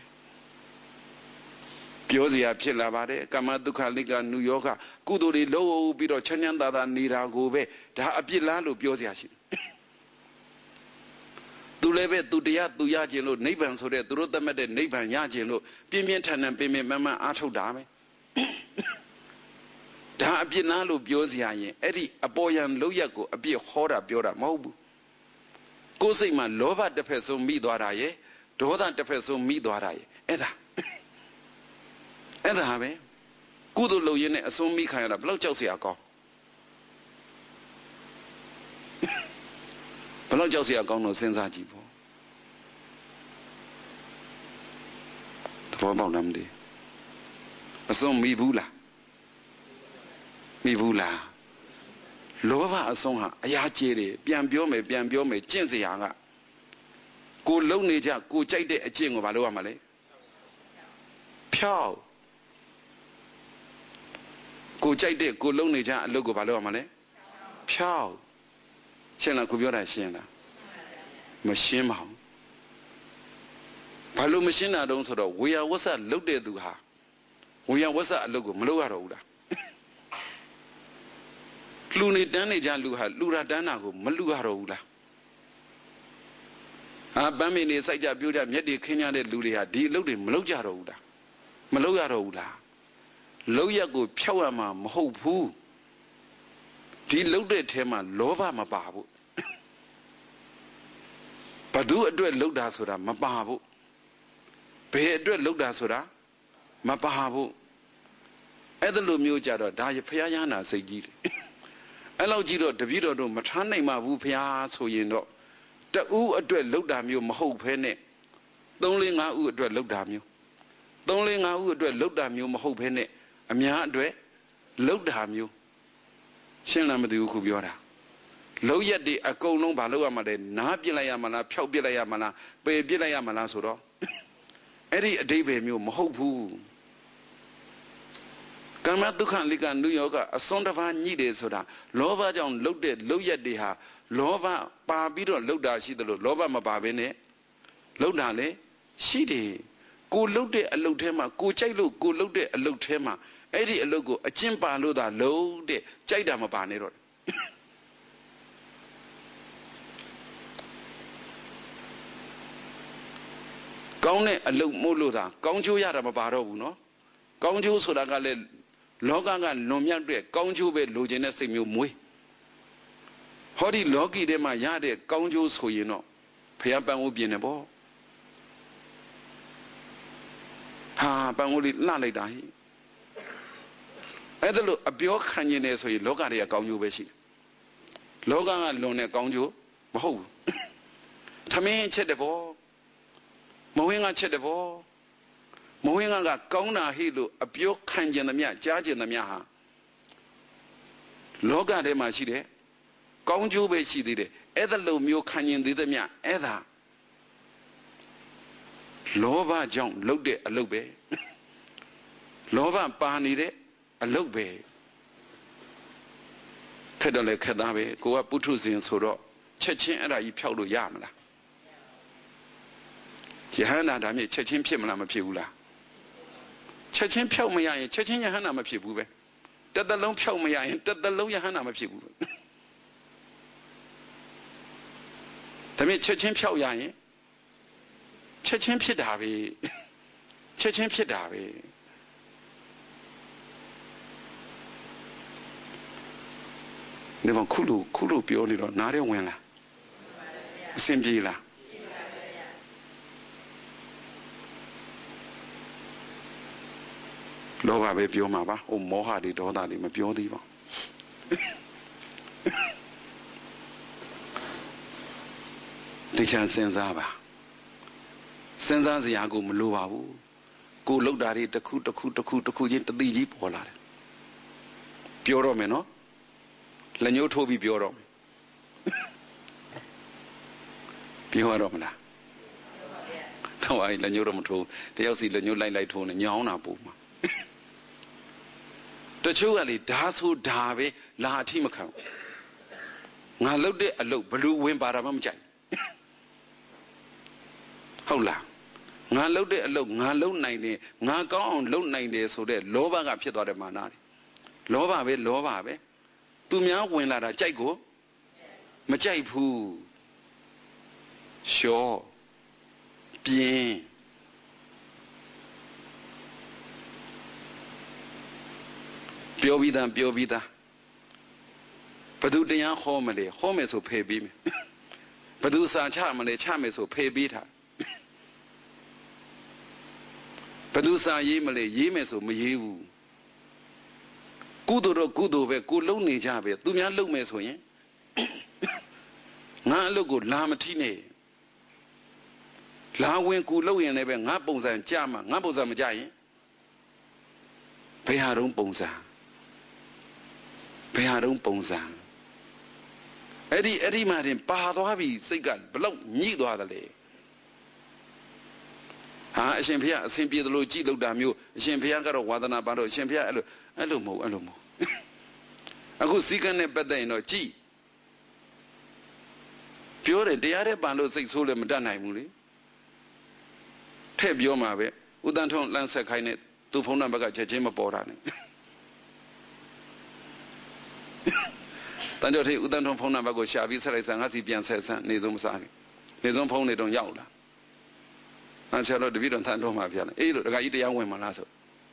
ပြောစရာဖြစ်လာပါတယ်ကာမဒုက္ခလိကနုယောဂကုသိုလ်တွေလုံးပြီးတော့ချမ်းချမ်းသာသာနေတာကိုပဲဒါအပြစ်လားလို့ပြောစရာရှိတယ်သူလည်းပဲသူတရားသူရခြင်းလို့နိဗ္ဗာန်ဆိုတဲ့သူတို့သတ်မှတ်တဲ့နိဗ္ဗာန်ရခြင်းလို့ပြင်းပြင်းထန်ထန်ပင်ပင်မန်းမန်းအားထုတ်တာပဲဒါအပြစ်လားလို့ပြောစရာရင်အဲ့ဒီအပေါ်ယံလောက်ရက်ကိုအပြစ်ဟောတာပြောတာမဟုတ်ဘူးကိုယ်စိတ်မှာလောဘတစ်ဖက်ဆုံးမိသွားတာရဲ့ဒေါသတစ်ဖက်ဆုံးမိသွားတာရဲ့အဲ့ဒါပဲကုသိုလ်လုပ်ရင်းနဲ့အဆုံးမိခံရတာဘယ်လောက်ကြောက်စရာကောင်းဘယ်လောက်ကြောက်စရာကောင်းလို့စဉ်းစားကြည့်ပေါ့သဘောပေါက်လားမသိအဆုံးမိဘူးလားမိဘူးလားလောဘအဆုံးဟာအရာကြီးတယ်ပြန်ပြောမယ်ကျင့်စရာကကိုလုံနေကြကိုကြိုက်တဲ့အကျင့်ကိုမလုပ်ရမှာလေဖြောက်ကိုကြိုက်တဲ့ကိုလုံနေကြအလုပ်ကိုမလုပ်ရမှာလေဖြောက်ရှင်းလားကိုပြောတာရှင်းလားမရှင်းပါဘူးဘာလို့မရှင်းတာတုံးဆိုတော့ဝေယဝဆလုတ်တဲ့သူဟာဝေယဝဆအလုပ်ကိုမလုပ်ရတော့ဘူးလားလူနေတန်းနေကြလူဟာလူရတန်းတာကိုမလူရတော့ဘူးလားပန်းမင်းနေစိုက်ကြပြိုးကြမျက်တွေခင်းကြတဲ့လူတွေဟာဒီအလုပ်တွေမလုပ်ကြတော့ဘူးလားမလုပ်ရတော့ဘူးလားလောက်ရက်ကိုဖြောက်ရမှာမဟုတ်ဘူးဒီလုပ်တဲ့ထဲမှာလောဘမပါဘူးဘသူအတွက်လုပ်တာဆိုတာမပါဘူးဘယ်အတွက်လုပ်တာဆိုတာမပါဘူးအဲ့ဒါလိုမျိုးကြတော့ဒါရဖျားရဟနာစိတ်ကြီးတယ်အဲ့လောက်ကြီးတော့တပည့်တော်တို့မထားနိုင်ပါဘူးဖျားဆိုရင်တော့တူးအတွက်လှုပ်တာမျိုးမဟုတ်ဘဲနဲ့3-5ဦးအတွက်လှုပ်တာမျိုး3-5ဦးအတွက်လှုပ်တာမျိုးမဟုတ်ဘဲနဲ့အများအတွက်လှုပ်တာမျိုးရှင်းလားမသိဘူးခုပြောတာလှုပ်ရက်တွေအကုန်လုံးဘာလုပ်ရမှာလဲနားပြစ်လိုက်ရမလားဖြောက်ပြစ်လိုက်ရမလားပေပြစ်လိုက်ရမလားဆိုတော့အဲ့ဒီအဓိပ္ပာယ်မျိုးမဟုတ်ဘူးကမ္မဒုက္ခလိကနုယောကအစွန်းတစ်ပါးညှိတယ်ဆိုတာလောဘကြောင့်လှုပ်တဲ့လှုပ်ရက်တွေဟာလောဘပါပြီးတော့လှုပ်တာရှိတယ်လို့လောဘမပါဘဲနဲ့လှုပ်တာလေရှိတယ်ကိုလှုပ်တဲ့အလုပ်ထဲမှာကိုကြိုက်လို့ကိုလှုပ်တဲ့အလုပ်ထဲမှာအဲ့ဒီအလုပ်ကိုအကျင့်ပါလို့သာလှုပ်တဲ့ကြိုက်တာမပါနဲ့တော့ကောင်းတဲ့အလုပ်မို့လို့သာကောင်းကျိုးရတာမပါတော့ဘူးနော်ကောင်းကျိုးဆိုတာကလည်းလောကကလွန်မြောက်တဲ့ကောင်းကျိုးပဲလိုချင်တဲ့စိတ်မျိုးမွေးဟောဒီလောကီထဲမှာရတဲ့ကောင်းကျိုးဆိုရင်တော့ဖျားပန်းဦးပြင်းတယ်ပေါ့ဟာပန်းဦးလေးလှလိုက်တာဟိအဲ့ဒါလို့အပြောခံနေတယ်ဆိုရင်လောကတွေကကောင်းကျိုးပဲရှိတယ်လောကကလွန်တဲ့ကောင်းကျိုးမဟုတ်ဘူးသမင်းချက်တယ်ပေါ့မဝင်းကချက်တယ်ပေါ့မဝင်းကကောင်းတာဟိလို့အပြောခံကျင်သမျှကြားကျင်သမျှဟာလောကထဲမှာရှိတယ်ကောင်းကျိုးပဲရှိသေးတယ်အဲ့ဒါလိုမျိုးခံကျင်သေးသမျှအဲ့ဒါလောဘကြောင့်လုပ်တဲ့အလုပ်ပဲလောဘပါနေတဲ့အလုပ်ပဲခက်တော့လေခက်သားပဲကိုကပုထုဇဉ်ဆိုတော့ချက်ချင်းအဲ့ဒါကြီးဖြောက်လို့ရမလားယဟန္တာဒါမြင့်ချက်ချင်းဖြစ်မလားမဖြစ်ဘူးလားချက်ချင်းဖြောက်မရရင်ချက်ချင်းယဟန္တာမဖြစ်ဘူးပဲတစ်သက်လုံးဖြောက်မရရင်တစ်သက်လုံးယဟန္တာမဖြစ်ဘူးဒါမြင့်ချက်ချင်းဖြောက်ရရင်ချက်ချင်းဖြစ်တာပဲချက်ချင်းဖြစ်တာပဲဒီမှာခုလိုပြောနေတော့နားရဲဝင်လားအဆင်ပြေလားလောဘပဲပြောမှာပါဟိုမောဟတွေဒေါသတွေမပြောသေးပါဒီချမ်းစဉ်းစားပါစဉ်းစားစရာကိုမလိုပါဘူးကိုလှုပ်တာတွေတစ်ခုချင်းတတိကြီးပေါ်လာတယ်ပြောတော့မယ်နော်လက်ညှိုးထိုးပြီးပြောတော့မယ်ပြောရတော့မလားတော့အဲ့လက်ညှိုးတော့မထိုးတယောက်စီလက်ညှိုးလိုက်ထိုးနေညောင်းတာပုံမှာတချို့ကလေဓာဆိုဓာပဲလာအထိမခံငါလှုပ်တဲ့အလုပ်ဘလူဝင်ပါတာမှမကြိုက်ဟုတ်လားငါလှုပ်တဲ့အလုပ်ငါလှုပ်နိုင်တယ်ငါကောင်းအောင်လှုပ်နိုင်တယ်ဆိုတဲ့လောဘကဖြစ်သွားတဲ့မာနတွေလောဘပဲသူများဝင်လာတာကြိုက်ကိုမကြိုက်ဘူးရှော့ပြင်းပြောပြီးသားဘသူတရားဟောမလဲဟောမယ်ဆိုဖယ်ပြီးမယ်ဘသူစာချမလဲချမယ်ဆိုဖယ်ပြီးထားဘသူစာရေးမလဲရေးမယ်ဆိုမရေးဘူးကုသိုလ်တော့ကုသိုလ်ပဲကိုလုံနေကြပဲသူများလုံမယ်ဆိုရင်ငါအလုပ်ကိုလာမထိနဲ့လာဝင်ကူလုံရင်လည်းပဲငါပုံစံကြမှာငါပုံစံမကြရင်ဘယ်ဟာတော့ပုံစံဘယ်ဟာတုံးပုံစံအဲ့ဒီမှာတင်ပါသွားပြီစိတ်ကဘလောက်ညှိသွားတယ်လေဟာအရှင်ဘုရားအစဉ်ပြေသလိုကြည်လောက်တာမျိုးအရှင်ဘုရားကတော့ဝါသနာပါတော့အရှင်ဘုရားအဲ့လိုမဟုတ်အခုစည်းကမ်းနဲ့ပတ်သက်ရင်တော့ကြည်ပြောတယ်တရားတဲ့ပန်လို့စိတ်ဆိုးလည်းမတတ်နိုင်ဘူးလေထည့်ပြောမှာပဲဥဒ္ဒန်ထုံးလမ်းဆက်ခိုင်းနဲ့သူ့ဖုန်းနံပါတ်ကချက်ချင်းမပေါ်တာနဲ့တန်ကြောင့်ဥဒ္ဒန်ထုံးဖုန်းနံပါတ်ကိုရှာပြီးဆက်လိုက်စမ်းငါစီပြန်ဆက်စမ်းနေဆုံးမစားခင်နေဆုံးဖုန်းနေတော့ရောက်လာအဆရာတော်တပည့်တော်ထန်တော်မှာဖျားတယ်အေးလို့ဒကာကြီးတရားဝင်မလားဆို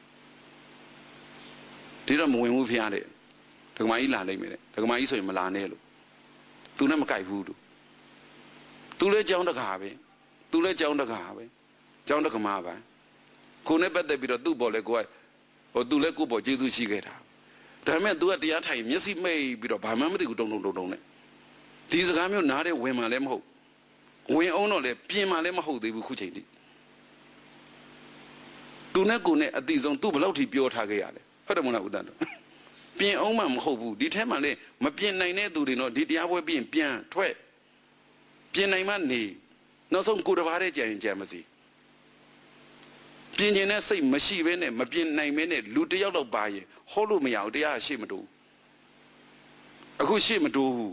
ဒီတော့မဝင်ဘူးဖျားတယ်ဒကာမကြီးလာလိုက်မယ်တဲ့ဒကာမကြီးဆိုရင်မလာနဲ့လို့သူနဲ့မကြိုက်ဘူးလို့သူလည်းကြောင်းတကာပဲသူလည်းကြောင်းတကာပဲကြောင်းတကမာပဲကိုနဲ့ပတ်သက်ပြီးတော့သူ့ပေါ်လဲကိုကဟိုသူလည်းကိုပေါ်ကျေးဇူးရှိခဲ့တာဒါပေမဲ့ तू ကတရားထိုင်မျက်စိမိတ်ပြီးတော့ဘာမှမသိဘူးတုံနဲ့ဒီစကားမျိုးနားတဲ့ဝင်မှလည်းမဟုတ်ဝင်အောင်တော့လေပြင်မှလည်းမဟုတ်သေးဘူးခုချိန်ထိသူနဲ့ကိုနဲ့အတိဆုံးသူဘယ်လောက်ထိပြောထားခဲ့ရလဲဟုတ်တယ်မလားဦးတန်းတော်ပြင်အောင်မှမဟုတ်ဘူးဒီထဲမှာလေမပြင်နိုင်တဲ့သူတွေတော့ဒီတရားပွဲပြင်ပြန်ထွက်ပြင်နိုင်မှနေနောက်ဆုံးကိုတစ်ပါးတည်းကြံရင်ကြံမစီပြင်ကျင်တဲ့စိတ်မရှိဘဲနဲ့မပြင်နိုင်ဘဲနဲ့လူတယောက်တော့ပါရင်ဟောလို့မရဘူးတရားရှေ့မတိုးအခုရှေ့မတိုးဘူး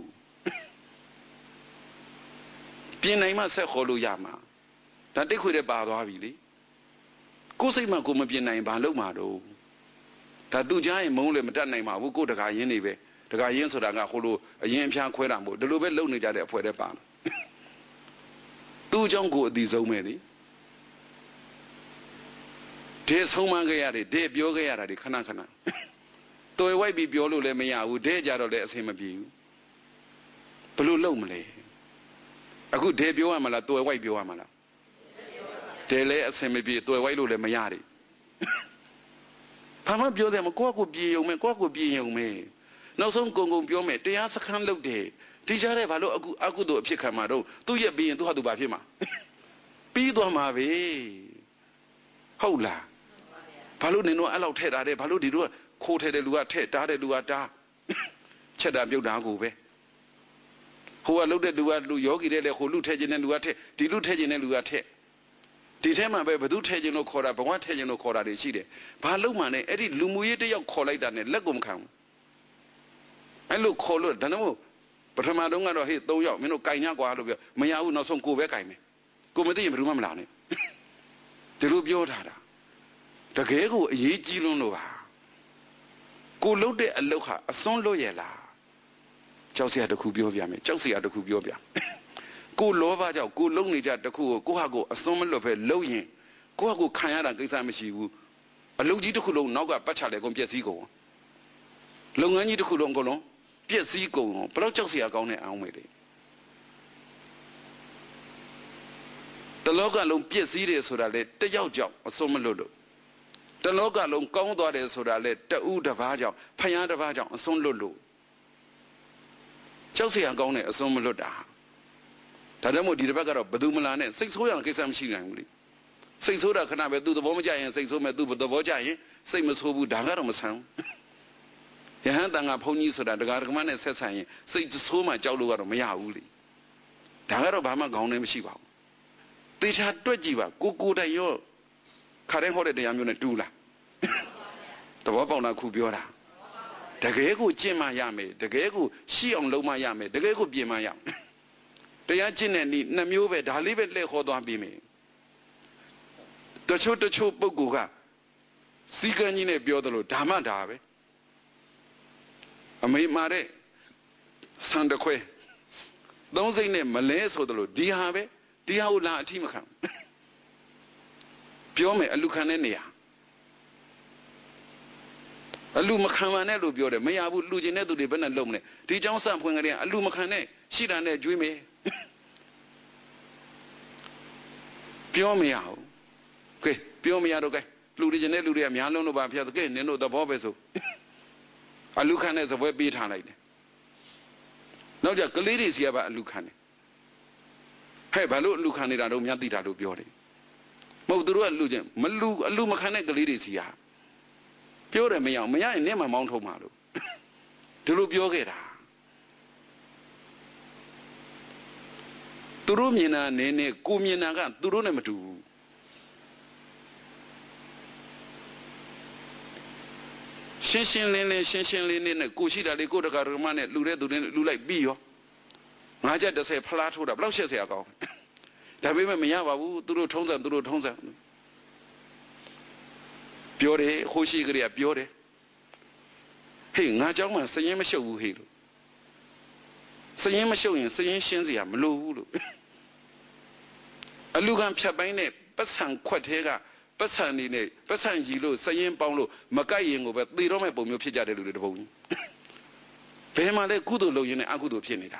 ပြင်နိုင်မှဆက်ခေါ်လို့ရမှာဒါတိတ်ခွေတဲ့ပါသွားပြီလေကိုယ်စိတ်မှကိုမပြင်နိုင်ဘာလုပ်မှာတော့ဒါသူကြားရင်မုန်းလည်းမတတ်နိုင်ပါဘူးကိုယ်တကာရင်းနေပဲတကာရင်းဆိုတာကဟိုလိုအရင်အဖျားခွဲတာမဟုတ်ဒီလိုပဲလုံနေကြတဲ့အဖွဲ့တဲ့ပါလားသူ့အကြောင်းကိုအတိဆုံးပဲလေဒေဆုံးမခဲ့ရတယ်ဒေပြောခဲ့ရတာဒီခဏတော်ဝိုက်ပြီးပြောလို့လည်းမရဘူးဒေကြတော့လည်းအဆင်မပြေဘူးဘလို့လုံမလဲအခုဒေပြောရမလားတော်ဝိုက်ပြောရမလားဒေလည်းအဆင်မပြေတော်ဝိုက်လို့လည်းမရတယ်ဘာမှပြောတယ်မကိုယ့်ကိုပြေုံမဲ့ကိုယ့်ကိုပြေုံမဲ့နောက်ဆုံးကုံပြောမယ်တရားစခန်းလုပ်တယ်ဒီကြားထဲဘာလို့အခုအကုသို့အဖြစ်ခံမှာတော့သူ့ရဲ့ပြီးရင်သူဟာသူဘာဖြစ်မှာပြီးသွားမှာပဲဟုတ်လားဘာလို့နင်တို့အဲ့လောက်ထည့်ထားတယ်ဘာလို့ဒီတို့ခိုးထဲတဲ့လူကထည့်တားတဲ့လူကတားချက်တာပြုတ်တာကိုပဲဟိုကလုတ်တဲ့လူကလူယောဂီတဲ့လေဟိုလူထည့်ခြင်းတဲ့လူကထည့်ဒီလူထည့်ခြင်းတဲ့လူကထည့်ဒီထဲမှာပဲဘသူထည့်ခြင်းလို့ခေါ်တာဘဝထည့်ခြင်းလို့ခေါ်တာတွေရှိတယ်ဘာလို့မှလည်းအဲ့ဒီလူမှုရေးတယောက်ခေါ်လိုက်တာနဲ့လက်ကိုမခံဘူးအဲ့လိုခေါ်လို့ဒါနဲ့မို့ပထမတုန်းကတော့ဟေ့၃ယောက်မင်းတို့ကင်ညကွာလို့ပြောမရဘူးနောက်ဆုံးကိုပဲကင်မယ်ကိုမသိရင်ဘယ်သူမှမလာနဲ့ဒီလိုပြောထားတာတကယ်ကိုအရေးကြီးလွန်းလို့ပါကိုလှုပ်တဲ့အလုပ်ဟာအစွန်းလွတ်ရဲ့လားကြောက်စရာတစ်ခုပြောပြမယ်ကြောက်စရာတစ်ခုပြောပြကိုလောဘကြောင့်ကိုလုံနေကြတစ်ခုကိုကိုဟာကိုအစွန်းမလွတ်ပဲလှုပ်ရင်ကိုဟာကိုခံရတာကိစ္စမရှိဘူးအလုပ်ကြီးတစ်ခုလုံးနောက်ကပတ်ချလဲကုန်ပျက်စီးကုန်လုပ်ငန်းကြီးတစ်ခုလုံးအကုန်လုံးပျက်စီးကုန်ဘယ်တော့ကြောက်စရာကောင်းတဲ့အောင်မေလေတလောကလုံးပျက်စီးတယ်ဆိုတာလေတယောက်ကြောင့်အစွန်းမလွတ်လို့တလောကလုံးကောင်းသွားတယ်ဆိုတာလေတဦးတစ်ပါးကြောင့်ဖယားတစ်ပါးကြောင့်အစွန်းလွတ်လို့ကြောက်စရာကောင်းတဲ့အစွန်းမလွတ်တာဒါကြောင့်မို့ဒီတစ်ပတ်ကတော့ဘယ်သူမလာနဲ့စိတ်ဆိုးရတဲ့ကိစ္စမရှိနိုင်ဘူးလေစိတ်ဆိုးတာခဏပဲသူ့သဘောမကျရင်စိတ်ဆိုးမယ်သူ့သဘောကျရင်စိတ်မဆိုးဘူးဒါကတော့မဆန်းယဟန်တန်ကဘုန်းကြီးဆိုတာတရားဓမ္မနဲ့ဆက်ဆံရင်စိတ်ဆိုးမှကြောက်လို့ကတော့မရဘူးလေဒါကတော့ဘာမှခေါင်းထဲမရှိပါဘူးတေချာတွက်ကြည့်ပါကိုတိုင်ရောခါတိုင်းဟောတဲ့တရားမျိုးနဲ့တူလားတဘောပေါက်တာခုပြောတာတကယ်ကိုကျင့်မှရမယ်တကယ်ကိုရှိအောင်လုပ်မှရမယ်တကယ်ကိုပြင်မှရမယ်တရားကျင့်တဲ့နေ့နှစ်မျိုးပဲဒါလေးပဲလှည့်ခေါ်သွားပြီးမယ်တချို့ပုဂ္ဂိုလ်ကစီကံကြီးနဲ့ပြောသလိုဓမ္မဒါပဲအမေမာတဲ့စံတခွဲသုံးစိမ့်နဲ့မလဲဆိုသလိုဒီဟာပဲဒီဟာကိုလာအထိမခံပြောမယ်အလူခံတဲ့နေရာအလူမခံပါနဲ့လို့ပြောတယ်မရဘူးလူကျင်တဲ့သူတွေဘယ်နဲ့လုံးမလဲဒီเจ้าစံဖွင့်ကြတဲ့အလူမခံနဲ့ရှိတာနဲ့ကျွေးမယ်ပြောမရဘူးကဲပြောမရတော့ကဲလူတွေကျင်တဲ့လူတွေကများလုံးလို့ပါဖျက်ကဲနင်တို့သဘောပဲဆိုအလူခံတဲ့စပွဲပေးထားလိုက်တယ်နောက်ကြကလေးတွေစီကပါအလူခံတယ်ဟဲ့ဘာလို့အလူခံနေတာတော့များသိတာလို့ပြောတယ်မဟုတ်သူတို့ကလူချင်းမလူအလူမခံတဲ့ကလေးတွေစီကပြောတယ်မရအောင်မရရင်နဲ့မှမောင်းထုတ်မှာလို့ဒီလိုပြောခဲ့တာသူတို့မြင်တာနည်းနည်းကိုမြင်တာကသူတို့နဲ့မတူဘူးရှင်းရှင်းလင်းလင်းနဲ့ကိုရှိတာလေးကိုတကာရမနဲ့လူတဲ့သူတွေလူလိုက်ပြီးရောငါးချက်30ဖလားထိုးတာဘယ်လောက်ရှက်เสียကောင်းဒါပေမဲ့မရပါဘူးသူတို့ထုံးစံပြောတယ်ဟိုရှိကလေးကပြောတယ်ဟေးငါเจ้าမှစရင်မရှုပ်ဘူးဟေးလို့စရင်မရှုပ်ရင်စရင်ရှင်းเสียမလိုဘူးလို့အလူကံဖြတ်ပိုင်းနဲ့ပတ်စံခွက်သေးကပတ်စံနေနဲ့ပတ်စံကြီးလို့စရင်ပေါင်းလို့မကိုက်ရင်ကိုပဲသေတော့မဲ့ပုံမျိုးဖြစ်ကြတယ်လူတွေတပုံကြီးဘယ်မှာလဲကုသိုလ်လုပ်ရင်းနဲ့အကုသိုလ်ဖြစ်နေတာ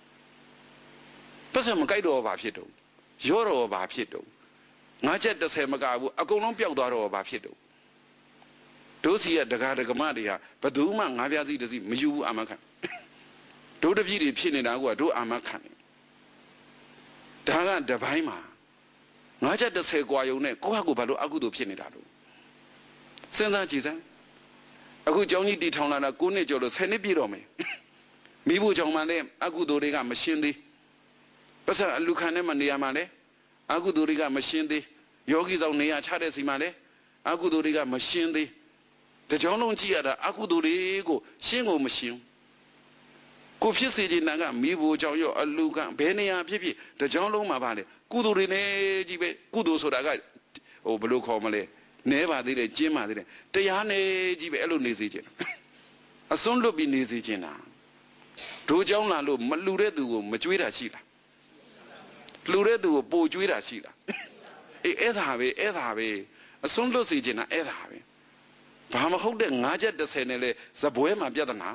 ပတ်စံမကိုက်တော့ဘာဖြစ်တော့ရောတော့ဘာဖြစ်တော့ငါးချက်30မကဘူးအကုန်လုံးပျောက်သွားတော့ဘာဖြစ်တော့ဒုစီရဒကာဒကမတွေဟာဘယ်သူမှငါးပြားစီတစီမယူဘူးအာမခံဒုတပြည့်တွေဖြစ်နေတာကဒုအာမခံဒါကတပိုင်းမှာငါးချက်30กว่าယုံနဲ့ကိုယ့်ဟာကိုယ်ဘာလို့အကုသိုလ်ဖြစ်နေတာလို့စဉ်းစားကြည့်စမ်းအခုကျောင်းကြီးတီထောင်လာတာ9နှစ်ကျော်လို့10နှစ်ပြည့်တော့မယ်မိဖို့ကြောင့်မှလည်းအကုသိုလ်တွေကမရှင်းသေးပတ်စံအလူခံနဲ့မနေရမှလည်းအကုသိုလ်တွေကမရှင်းသေးယောဂီဆောင်နေရချတဲ့စီမှလည်းအကုသိုလ်တွေကမရှင်းသေးတကြောင်လုံးကြည့်ရတာအကုသိုလ်တွေကိုရှင်းကိုမရှင်းကိုဖြစ်စေချင်တာကမိဖို့ကြောင့်ရောအလူခံဘယ်နေရာဖြစ်ဖြစ်တကြောင်လုံးမှာပါလေကုသိုလ်တွေနဲ့ကြီးပဲကုသိုလ်ဆိုတာကဟိုဘယ်လိုခေါ်မလဲနဲပါသေးတယ်ကျင်းပါသေးတယ်တရားနဲ့ကြီးပဲအဲ့လိုနေစေချင်အစွန်းလွတ်ပြီးနေစေချင်တာတို့ကြောင့်လာလို့မလူတဲ့သူကိုမကြွေးတာရှိလားလူတဲ့သူကိုပိုကြွေးတာရှိလားအေးအဲ့ဒါပဲအစွန်းလွတ်စေချင်တာအဲ့ဒါပဲဘာမဟုတ်တဲ့9ချက်30နဲ့လဲဇပွဲမှာပြဿနာ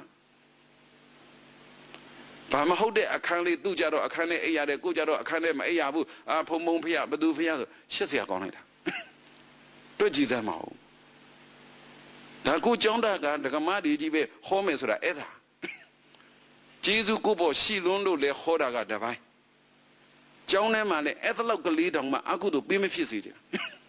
ဘာမဟုတ်တဲ့အခန်းလေးသူ့ကြတော့အခန်းနဲ့အိပ်ရတယ်ကိုကြတော့အခန်းနဲ့မအိပ်ရဘူးဖုံဖျားဘသူဖျားဆိုရှက်เสียကောင်းလိုက်တာတွေ့ကြည့်စမ်းမအောင်ဒါကိုကျောင်းသားကဒကမတွေကြီးပဲဟောမယ်ဆိုတာအဲ့ဒါကျေးဇူးကိုပေါ်ရှိလွန်းလို့လဲဟောတာကတပိုင်းကျောင်းထဲမှာလဲအဲ့ဒါလောက်ကလေးတောင်မှအကုသို့ပေးမဖြစ်စေချင်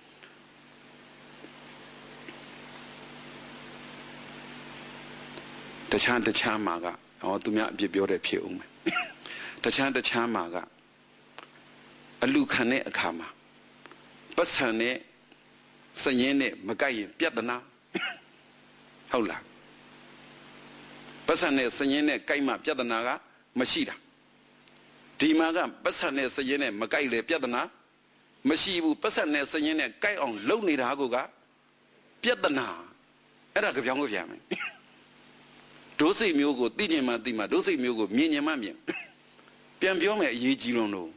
တခြားမှာကသူများအပြစ်ပြောတဲ့ဖြစ်ဦးမယ်တခြားမှာကအလူခံတဲ့အခါမှာပတ်စံနဲ့စရင်နဲ့မကိုက်ရင်ပြဿနာဟုတ်လားပတ်စံနဲ့စရင်နဲ့ကိုက်မှပြဿနာကမရှိတာဒီမှာကပတ်စံနဲ့စရင်နဲ့မကိုက်လေပြဿနာမရှိဘူးပတ်စံနဲ့စရင်နဲ့ကိုက်အောင်လုပ်နေတာကပြဿနာအဲ့ဒါကြောင်ကိုပြန်မယ်ဒုစိတ်မျိုးကိုသိကျင်မှသိမှဒုစိတ်မျိုးကိုမြင်ကျင်မှမြင်ပြန်ပြောမယ်အရေးကြီးလုံးလို့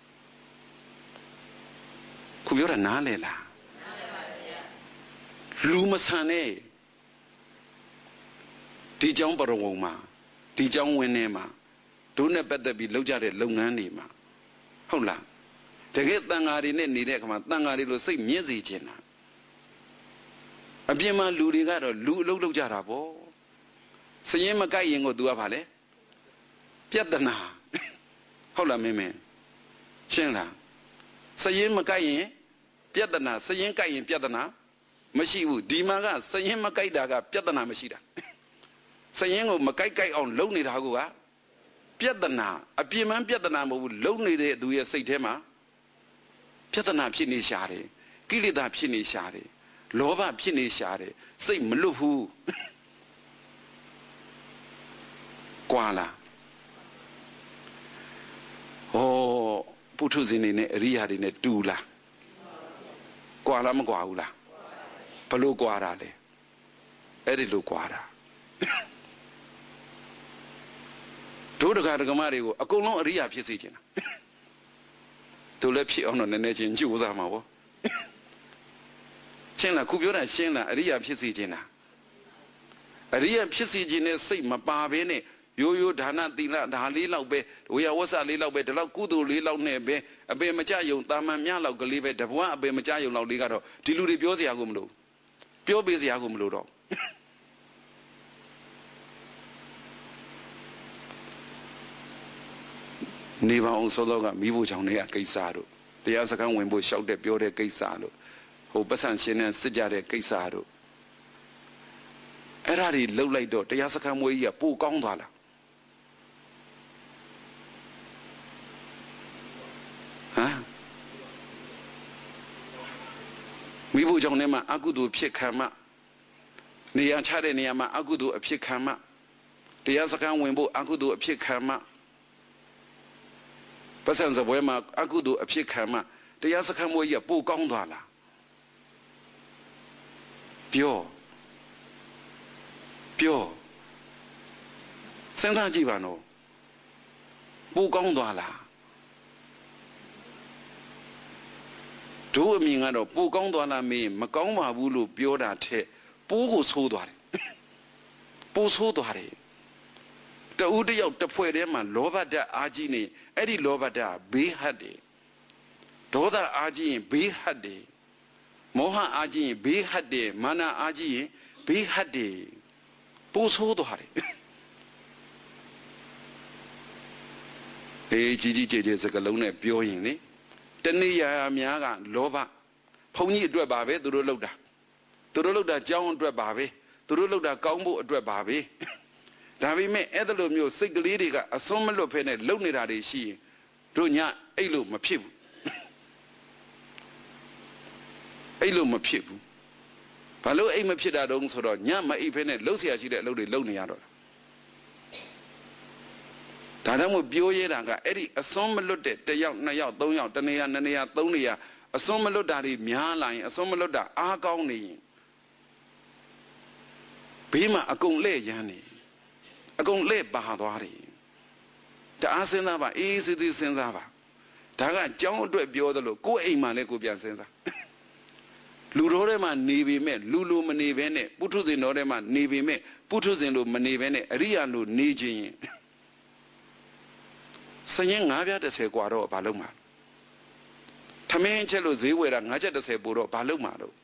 ခုပြောတာနားလဲလားနားလဲပါဗျာလူမဆန်နဲ့ဒီเจ้าပရဝုံမှာဒီเจ้าဝင်းထဲမှာတို့နဲ့ပတ်သက်ပြီးလုပ်ကြတဲ့လုပ်ငန်းတွေမှာဟုတ်လားတကယ်တန်ဃာတွေနဲ့နေတဲ့အခါမှာတန်ဃာတွေလိုစိတ်မြင့်စေချင်တာအပြင်မှာလူတွေကတော့လူအလုပ်လုပ်ကြတာပေါ့စရင်မကိုက်ရင်ကို तू ကဘာလဲပြဿနာဟုတ်လားမင်းရှင်းလားစရင်မကိုက်ရင်ပြဿနာစရင်ကိုက်ရင်ပြဿနာမရှိဘူးဒီမှာကစရင်မကိုက်တာကပြဿနာမရှိတာစရင်ကိုမကိုက်အောင်လုပ်နေတာကပြဿနာအပြင်းမှန်းပြဿနာမဟုတ်ဘူးလုပ်နေတဲ့သူရဲ့စိတ်ထဲမှာပြဿနာဖြစ်နေရှာတယ်ကိလေသာဖြစ်နေရှာတယ်လောဘဖြစ်နေရှာတယ်စိတ်မလွတ်ဘူးကွာလားဟောပုထုဇဉ်တွေနဲ့အရိယာတွေနဲ့တူလားကွာလားမကွာဘူးလားဘလို့ကွာတာလဲအဲ့ဒီလိုကွာတာတို့တကာဒကမတွေကိုအကုန်လုံးအရိယာဖြစ်စေချင်တာတို့လည်းဖြစ်အောင်တော့နည်းနည်းချင်းကြိုးစားမှာပေါ့ရှင်းလားခုပြောတာရှင်းလားအရိယာဖြစ်စေချင်တာအရိယာဖြစ်စေခြင်းနဲ့စိတ်မပါဘဲနဲ့ရိုးရိုးဒါနသီလဒါလေးလောက်ပဲဝေယဝဆလေးလောက်ပဲဒီလောက်ကုသိုလ်လေးလောက်နဲ့ပဲအပေမကြယုံတာမန်မြလောက်ကလေးပဲတဘွားအပေမကြယုံလောက်လေးကတော့ဒီလူတွေပြောစရာကိုမလိုပြောပေးစရာကိုမလိုတော့နေပါအောင်စောစောကမိဖို့ချောင်းတွေကကိစ္စတို့တရားစခန်းဝင်ဖို့ရှောက်တဲ့ပြောတဲ့ကိစ္စတို့ဟိုပတ်စံရှင်းတဲ့စစ်ကြတဲ့ကိစ္စတို့အဲ့ဒါတွေလှုပ်လိုက်တော့တရားစခန်းမွေးကြီးကပိုကောင်းသွားလားဟမ်မိဖို့ကြောင့်လည်းမအကုသိုလ်ဖြစ်ခံမှနေရာချတဲ့နေရာမှာအကုသိုလ်အဖြစ်ခံမှတရားစခန်းဝင်ဖို့အကုသိုလ်အဖြစ်ခံမှပစံစပွဲမှာအကုသိုလ်အဖြစ်ခံမှတရားစခန်းမွေးကြီးကပိုကောင်းသွားလားပြောစဉ်းစားကြည့်ပါနော်ပိုကောင်းသွားလားတို့အမြင်ကတော့ပိုကောင်းသွားလားမင်းမကောင်းပါဘူးလို့ပြောတာထက်ပိုးကိုဆိုးသွားတယ်ပိုးဆိုးသွားတယ်တဦးတယောက်တစ်ဖွဲ့ထဲမှာလောဘဓာတ်အားကြီးနေအဲ့ဒီလောဘဓာတ်ဘေးဟတ်တယ်ဒေါသအားကြီးရင်ဘေးဟတ်တယ်မောဟအားကြီးရင်ဘေးဟတ်တယ်မာနအားကြီးရင်ဘေးဟတ်တယ်ပိုးဆိုးသွားတယ်ကြီးကျယ်စကလုံးနဲ့ပြောရင်လေတဏှာများကလောဘဘုန်းကြီးအတွက်ပါပဲသူတို့လောက်တာကြောင်းအတွက်ပါပဲသူတို့လောက်တာကောင်းဖို့အတွက်ပါပဲဒါပေမဲ့အဲ့လိုမျိုးစိတ်ကလေးတွေကအစွန်းမလွတ်ဖဲနဲ့လုံနေတာတွေရှိရင်တို့ညအဲ့လိုမဖြစ်ဘူးအဲ့လိုမဖြစ်ဘူးဘာလို့အိမ်မဖြစ်တာတုံးဆိုတော့ညမအိပ်ဖဲနဲ့လှုပ်เสียရှိတဲ့အလုပ်တွေလုပ်နေရတော့ဒါကြောင့်မို့ပြောရတာကအဲ့ဒီအစွန်းမလွတ်တဲ့တစ်ယောက်နှစ်ယောက်သုံးယောက်တစ်နေရာနှစ်နေရာသုံးနေရာအစွန်းမလွတ်တာတွေများလာရင်အစွန်းမလွတ်တာအားကောင်းနေရင်ဘေးမှာအကုန်လဲရမ်းနေအကုန်လဲပါသွားတယ်တအားစဉ်းစားပါအေးစစ်စစ်စဉ်းစားပါဒါကကြောင်းအတွက်ပြောသလိုကိုယ်အိမ်မှာလည်းကိုပြန်စဉ်းစားလူတော်ထဲမှာနေပေမဲ့လူလိုမနေဘဲနဲ့ပုထုဇဉ်တော်ထဲမှာနေပေမဲ့ပုထုဇဉ်လိုမနေဘဲနဲ့အရိယာလိုနေခြင်းရင်စရင်9ပြား30กว่าတော့ဘာလုပ်မှာထမင်းချက်လို့ဈေးဝယ်တာ9ချက်30ပို့တော့ဘာလုပ်မှာတော့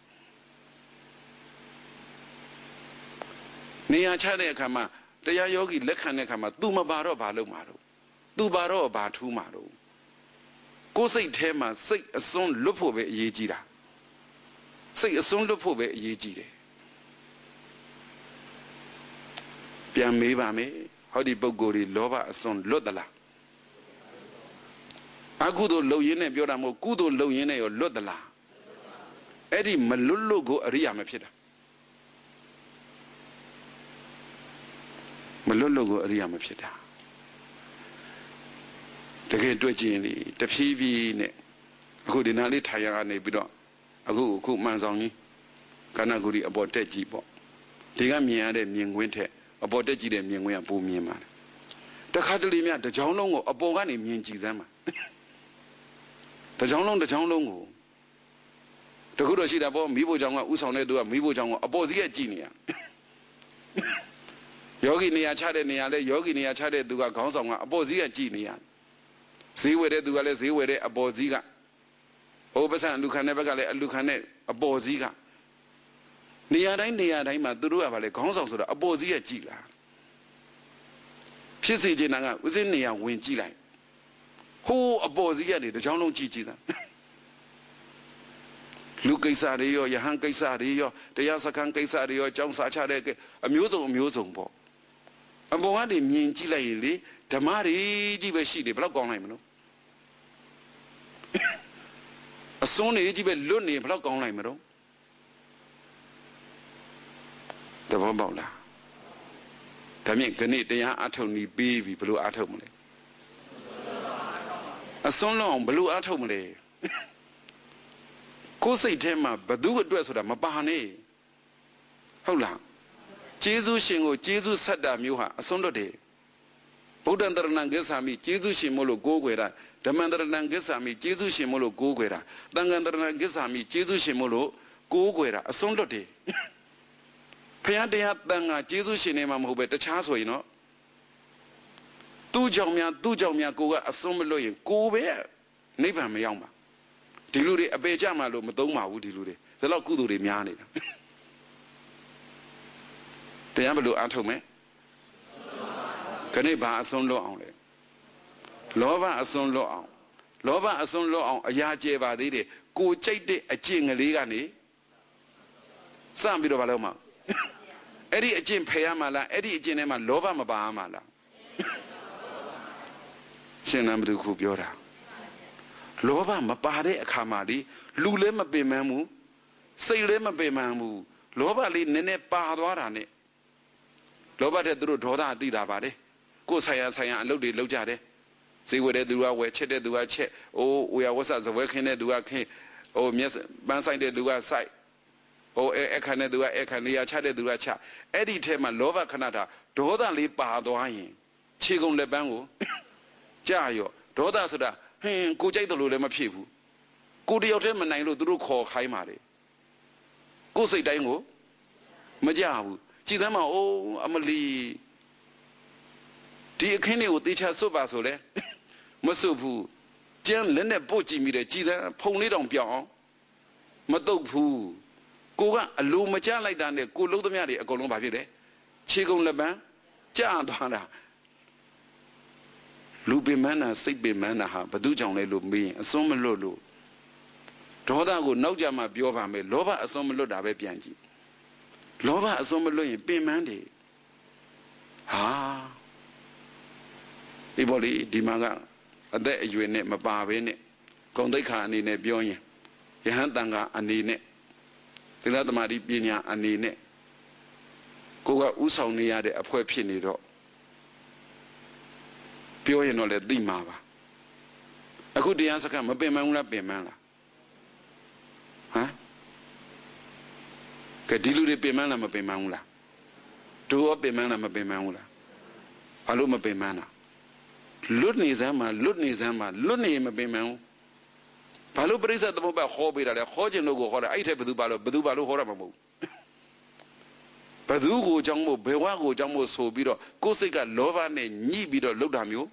နေရာချတဲ့အခါမှာတရားယောဂီလက်ခံတဲ့အခါမှာ तू မပါတော့ဘာလုပ်မှာတော့ तू ပါတော့ဘာထူးမှာတော့ကိုယ်စိတ်ထဲမှာစိတ်အစွန်းလွတ်ဖို့ပဲအရေးကြီးတာစိတ်အစွန်းလွတ်ဖို့ပဲအရေးကြီးတယ်ပြန်မေးပါမယ်ဟောဒီပုဂ္ဂိုလ်တွေလောဘအစွန်းလွတ်သလားအကုသိုလ်လုံရင်းနဲ့ပြောတာမဟုတ်ကုသိုလ်လုံရင်းနဲ့ရောလွတ်သလားအဲ့ဒီမလွတ်လို့ကိုအရိယာမဖြစ်တာမလွတ်လို့ကိုအရိယာမဖြစ်တာတကယ်တွေ့ကြည့်ရင်လေတဖြည်းဖြည်းနဲ့အခုဒီနားလေးထိုင်ရကနေပြီးတော့အခုမှန်ဆောင်ကြီးကဏ္ဍဂုရီအပေါ်တက်ကြည့်ပေါ့ဒီကမြင်ရတဲ့မြင်ကွင်းထက်အပေါ်တက်ကြည့်တဲ့မြင်ကွင်းကပိုမြင်ပါတယ်တခါတလေမြတကြောင်လုံးကိုအပေါ်ကနေမြင်ကြည့်စမ်းပါတကြောင်လုံးကိုတခုတော့ရှိတာပေါ့မိဖို့ကြောင့်ကဥဆောင်တဲ့သူကမိဖို့ကြောင့်ကအပေါ်စီးကကြည့်နေရယောဂီနေရာချတဲ့နေရာလဲယောဂီနေရာချတဲ့သူကခေါင်းဆောင်ကအပေါ်စီးကကြည့်နေရဈေးဝယ်တဲ့သူကလည်းဈေးဝယ်တဲ့အပေါ်စီးကဟိုပစံအလူခံတဲ့ဘက်ကလည်းအလူခံတဲ့အပေါ်စီးကနေရာတိုင်းမှာသူတို့ကဗာလေခေါင်းဆောင်ဆိုတာအပေါ်စီးကကြည့်လာဖြစ်စေချင်တာကဥစဉ်နေရာဝင်ကြည့်လိုက်ဟိုးအပေါ်စီးကနေတကြောင်လုံးကြည့်တာလူကိစ္စတွေရောယဟန်ကိစ္စတွေရောတရားစခန်းကိစ္စတွေရောကျောင်းစာချတဲ့အမျိုးစုံပေါ့အပေါ်ကနေမြင်ကြည့်လိုက်ရင်လေဓမ္မတွေကြီးပဲရှိတယ်ဘယ်တော့ကောင်းနိုင်မလို့အစွန်းတွေကြီးပဲလွတ်နေဘယ်တော့ကောင်းနိုင်မလို့တဘောပေါက်လားဒါမြင့်ခဏတရားအထုတ်နေပြီးပြီဘယ်လိုအထုတ်မလဲအစွန်းလုံးအောင်ဘယ်လိုအထုတ်မလဲကိုယ်စိတ်ထဲမှာဘသူအတွက်ဆိုတာမပါနဲ့ဟုတ်လားကျေးဇူးရှင်ကိုကျေးဇူးဆက်တာမျိုးဟာအစွန်းလွတ်တယ်ဗုဒ္ဓံတရဏံဂစ္ဆာမိကျေးဇူးရှင်မို့လို့ကိုးကွယ်တာဓမ္မံတရဏံဂစ္ဆာမိကျေးဇူးရှင်မို့လို့ကိုးကွယ်တာသံဃံတရဏံဂစ္ဆာမိကျေးဇူးရှင်မို့လို့ကိုးကွယ်တာအစွန်းလွတ်တယ်ဖယားတရားတန်ခါကျေးဇူးရှင်နေမှာမဟုတ်ပဲတခြားဆိုရင်တော့သူ့ကြောင့်များကိုကအစွန်းမလွတ်ရင်ကိုပဲနိဗ္ဗာန်မရောက်ပါဒီလူတွေအပေကြမှာလို့မသုံးပါဘူးဒီလူတွေဒါတော့ကုသိုလ်တွေများနေတာတရားဘယ်လိုအားထုတ်မယ်ခဏဘာအစွန်းလွတ်အောင်လဲလောဘအစွန်းလွတ်အောင်အရာကျဲပါသေးတယ်ကိုကြိုက်တဲ့အကျင့်ကလေးကနေစပြီးတော့ဘာလို့မ Eddie a gin payamala, Eddie Genema, Lova Mabamala. Sinamdu Kubiora. Lova Mabade Kamadi, Lulema Bemamu, Sailema Bemamu, Lova Li Nene Paharane. Lova de Droda Dida Bade. Go Saya Saya Lodi Lojade. See what they do, where check do I check. Oh, we are what's as a working do I can. Oh, yes, Banside do I sight. Oh, Ekane do I Ekania Chade do I chat. Eddie Tema Lova Canada, Doda Li Pahadoin. Chigon Le Bango. Jayo, Doda Soda, go take the Lulema people. Go to your time and I look through call Haimari. Go say Dango. Majahu. Chizama, oh, Amali. Dear Kenny would teach us so basole. Masupu. Jan Lene Bochi me the Chida, Pony don't pion. Madopu. Goga, a low macha like that, go look the Mary, a column by it. Chigon Leban, Jan Donna. Luby manna, sick be manna, but do John look me, a summer lolo. Toda go no jama biova me, Lova a summer load ave pianji. Lova a summer loy, be mandy. Ah. Iboli, Dimaga, a day you in it, my bar in it. Condeka and in a bionia. Yahantanga and in it. The other Madi Binia and in it. Goga Usaunia de a poor pinido. Pioin or the Dimava. A good answer come a bemana bemana. Huh? Cadilu de bemana ma bemana. Two of bemana ma bemana. Aluma bemana. Ludni Zama, Ludni Mabimau. Palu Brisa the Moba Hobby that a Hojano go or I take Badubalo, Badubalo Horamamu. Badugo Jambo, Bewago Jambo Sobido, Koseka Lova ne Nibido Lodamu.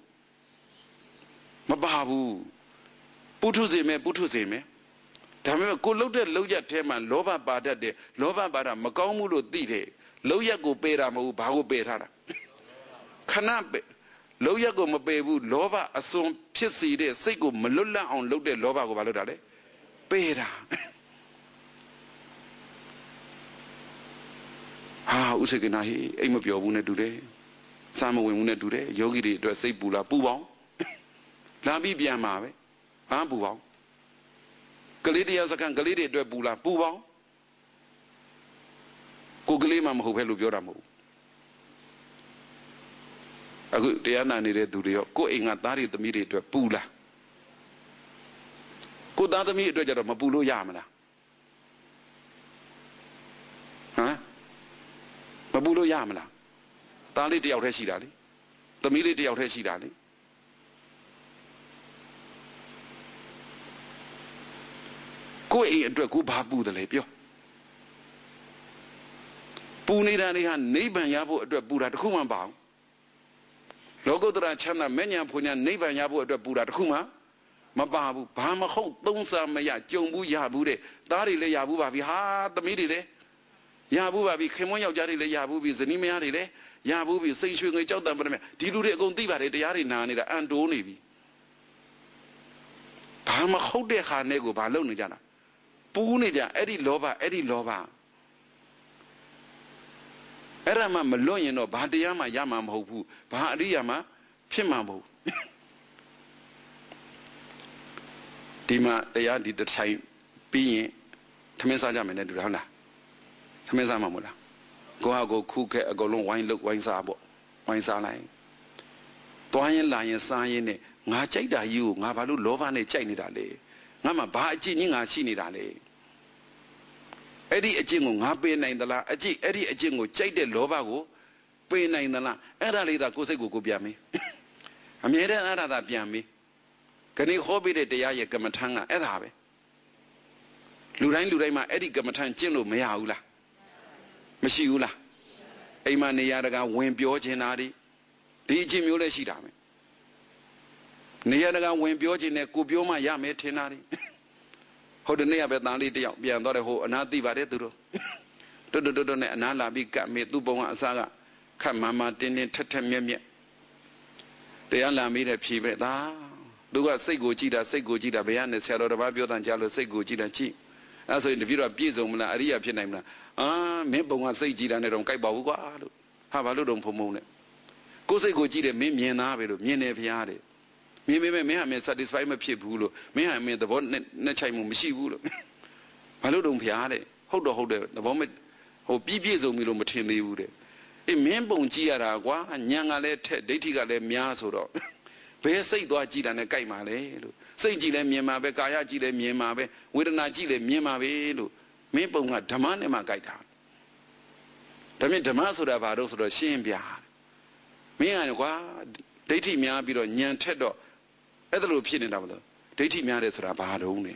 Mababu Putuzeme. Tamima go loaded Loja Tema, Lova Bada de Lova Bada, Macamulo Dite, Loya go Peramu, Bago Pera. Canabe. Loya go Mabebu, Lova, a son Pissy de Sego, Malula on loaded Lova go Valodale. Pera. Ah, Useganahi, aim of your wounded today. Some wounded today, Yogi to say Bula Pubon. Labi Biamabe, Ambubon. Galidia can Galidi to Bula Pubon. Googlimam who held Yoramo. A good Diana needed to the going at that the media to a pula. Go down the media to Mabulo Yamana. Huh? Mabulo Yamana. Tali de Auresidali. The media de Auresidali. Go into a good babu the labio. Punidani and neighbor Yabu at the Buddha Kuman Bao. Logo the Chana Menya Punya neighbor Yabu at the Buddha Kuma. Mababu, Bama Ho, Donsa Maya, Jumbu Yabude, Dari Le Yabu Babi, ha, the Midile. Yabu Babi, Kemoya Jari Le Yabu, Zanimiade, Yabu, say she will tell them, Dilu Gondiva, the Yarina, and Donivi. Bama Ho de Hanego, Balonijana. Punija, Eddie Lova. Erama Malonian or Badiama Yamam Hopu, Bahadiama, Pimamo. Dima, they are the time being Tamesa Jamin and Rana. Tamesa Mamula. Go out, go cook a go long wine look wine sabo, wine saline. Toyan lion sign, Nacheda you, Navalu Lovane Chinidale. Nama Baji Ninga Eddie a jingle, happy in the la, Eddie a jingle, Chade Lovago, Payna in the la, Edali that goes a go biami. I made another biami. Can you hobby the Yaya Gamatanga Edabe? Lurema Eddie Gamatan Chino Meaula Mashiula Emani Yadaga Wimpio Genadi, D.G. Mule Shidame Niadaga Wimpio Gene Kubioma Yame Tenari. Hold the near Betali beyond the whole another Vareturo. Dodo Anala Bika me Dubon Saga, Kamama Dini Tatamia. They are made a pivot. Do I say Gojida, Beyan, Sero Babio and Jalo, say Gojida Chi. အဲ့ဆိုရင်တပည့်တော်ပြည့်စုံမလားအရိယာဖြစ်နိုင်မလားမင်းပုံကစိတ်ကြည်တာနဲ့တော့ကြိုက်ပါဘူးကွာလို့ဟာဘာလို့တော့ဖုံဖုံနဲ့ကိုယ်စိတ်ကိုကြည့်တယ်မင်းမြင်သားပဲလို့မြင်တယ်ဖျားတယ်မြင်ပေမဲ့မင်းဟာမင်း satisfy မဖြစ်ဘူးလို့မင်းဟာမင်းသဘောနဲ့ချိုက်မှုမရှိဘူးလို့ဘာလို့တော့ဖျားတယ်ဟုတ်တော့ဟုတ်တယ်သဘောမဟိုပြည့်စုံပြီလို့မထင်သေးဘူးတဲ့အေးမင်းပုံကြည့်ရတာကွာညံကလည်းထက်ဒိဋ္ဌိကလည်းများဆိုတော့ဘယ်စိတ်သွားကြည့်တာနဲ့ကြိုက်မှာလဲလို့စိတ်ကြည့်လဲမြင်မှာပဲကာယကြည့်လဲမြင်မှာပဲဝေဒနာကြည့်လဲမြင်မှာပဲလို့မင်းပုံကဓမ္မနဲ့မှကြိုက်တာဒါမြင်ဓမ္မဆိုတာဘာလို့ဆိုတော့ရှင်းပြမင်းကကွာဒိဋ္ဌိများပြီးတော့ညံထက်တော့အဲ့ဒါလိုဖြစ်နေတာမလို့ဒိဋ္ဌိများတယ်ဆိုတာဘာတုံးလဲ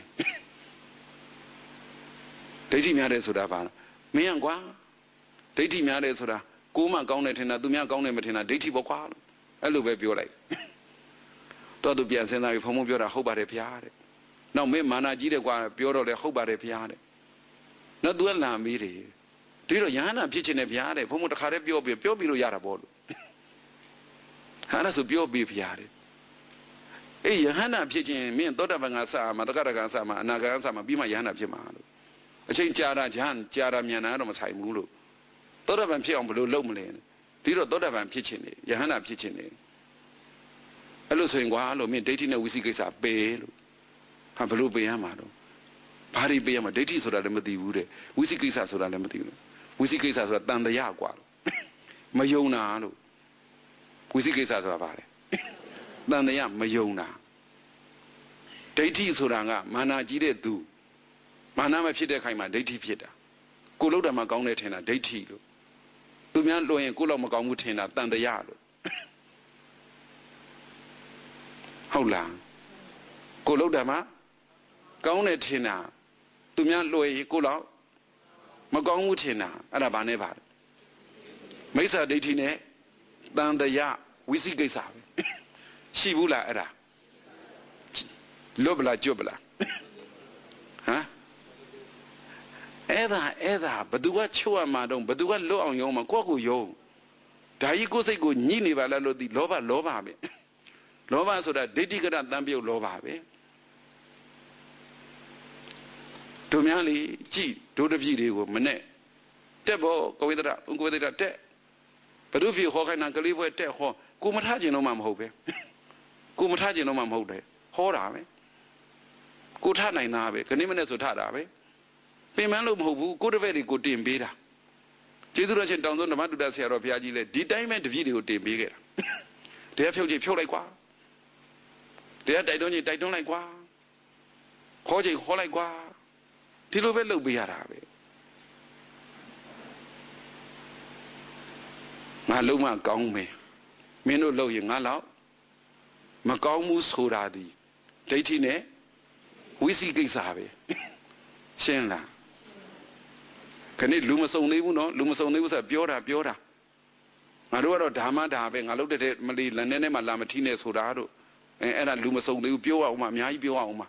ဒိဋ္ဌိများတယ်ဆိုတာဘာမင်းကွာဒိဋ္ဌိများတယ်ဆိုတာကိုမှကောင်းတယ်ထင်တာသူများကောင်းတယ်မထင်တာဒိဋ္ဌိပေါ့ကွာလို့အဲ့လိုပဲပြောလိုက်တော့သူပြန်စဉ်းစားပြီးဖုံဖုံပြောတာဟုတ်ပါတယ်ဖျားတဲ့နောက်မင်းမာနာကြီးတယ်ကွာပြောတော့လေဟုတ်ပါတယ်ဖျားတဲ့နောက်သူကလာမေးတယ်ဒီတော့ယဟန္တာဖြစ်ချင်တယ်ဖျားတဲ့ဖုံဖုံတခါတည်းပြောပြီးလို့ရတာပေါ့လို့ဟာအဲ့ဆိုပြောပြီးဖျားတယ်အေးယဟန္တာဖြစ်ခြင်းမင်းသောတာပန်ကစမှာတက္ကရာကစမှာအနာဂတ်စမှာပြီးမှယဟန္တာဖြစ်မှာလို့အချိန်ကြာတာကြာတာမြန်တာတော့မဆိုင်ဘူးလို့သောတာပန်ဖြစ်အောင်ဘယ်လိုလုပ်မလဲဒီတော့သောတာပန်ဖြစ်ခြင်းနေယဟန္တာဖြစ်ခြင်းနေအဲ့လိုဆိုရင်ကွာလို့မင်းဒိဋ္ဌိနဲ့ဝိသိကိစ္စပေးလို့ဟာဘယ်လိုပေးရမှာတော့ဘာတွေပေးရမှာဒိဋ္ဌိဆိုတာလည်းမသိဘူးတဲ့ဝိသိကိစ္စဆိုတာလည်းမသိဘူးဝိသိကိစ္စဆိုတာတန်တရားကွာလို့မယုံတာလို့ဝိသိကိစ္စဆိုတာဘာလဲတန်တရားမယုံတာဒိဋ္ဌိဆိုတာကမာနကြီးတဲ့သူမာနမဖြစ်တဲ့ခိုင်မှာဒိဋ္ဌိဖြစ်တာကိုလောက်တာမှကောင်းတယ်ထင်တာဒိဋ္ဌိလို့သူများလွှဲရင်ကိုလောက်မကောင်းဘူးထင်တာတန်တရားလို့ဟုတ်လားကိုလောက်တာမှကောင်းတယ်ထင်တာသူများလွှဲရင်ကိုလောက်မကောင်းဘူးထင်တာအဲ့ဒါဘာနဲ့ပါလဲမိစ္ဆာဒိဋ္ဌိနဲ့တန်တရားဝိသိကိစ္စပဲရှိဘူးလားအဲ့ဒါလွတ်ပလားကျွတ်ပလားဟမ်အဲ့ဒါဘသူကချို့ရမှာတော့ဘသူကလွတ်အောင်ရုံးမှာကိုယ့်ကိုယုံဒါကြီးကိုယ်စိတ်ကိုညှိနေပါလားလို့ဒီလောဘပဲလောဘဆိုတာဒိဋ္ဌိကရတန်ပြုတ်လောဘပဲတို့များလေကြည်တို့တပည့်တွေကိုမနဲ့တက်ဖို့ကိုဝိဒရာတက်ဘုရုဖြစ်ခေါ်ခိုင်းတာကလေးဘွဲတက်ဟောကိုမထားခြင်းတော့မှမဟုတ်ပဲကိုမထားခြင်းတော့မှမဟုတ်တယ်ဟောတာပဲကိုထားနိုင်တာပဲခဏမနဲ့ဆိုထားတာပဲပင်မလို့မဟုတ်ဘူးကိုတပည့်တွေကိုတင်ပေးတာကျေးဇူးတော်ရှင်တောင်ဆုံးဓမ္မတုဒ္ဒဆရာတော်ဘုရားကြီးလည်းဒီတိုင်းပဲတပည့်တွေကိုတင်ပေးခဲ့တာတရားဖြုတ်ချင်ဖြုတ်လိုက်ကွာတရားတိုက်တွန်းချင်တိုက်တွန်းလိုက်ကွာခေါ်ချင်ခေါ်လိုက်ကွာဒီလိုပဲလုပ်ပေးရတာပဲငါလုံးမကောင်းမယ်မင်းတို့လုပ်ရင်ငါလောက်မကောင်းဘူးဆိုတာဒီဒိဋ္ဌိနဲ့ဝိသိကိစ္စပဲရှင်းလားခဏလူမစုံသေးဘူးနော်လူမစုံသေးဘူးဆိုတာပြောတာငါတို့ကတော့ဓမ္မဒါပဲငါလုပ်တဲ့မလီလန်နဲ့မှလာမထီးနဲ့ဆိုတာတို့အဲ့ဒါလူမစုံသေးဘူးပြောအောင်မှအများကြီးပြောအောင်မှ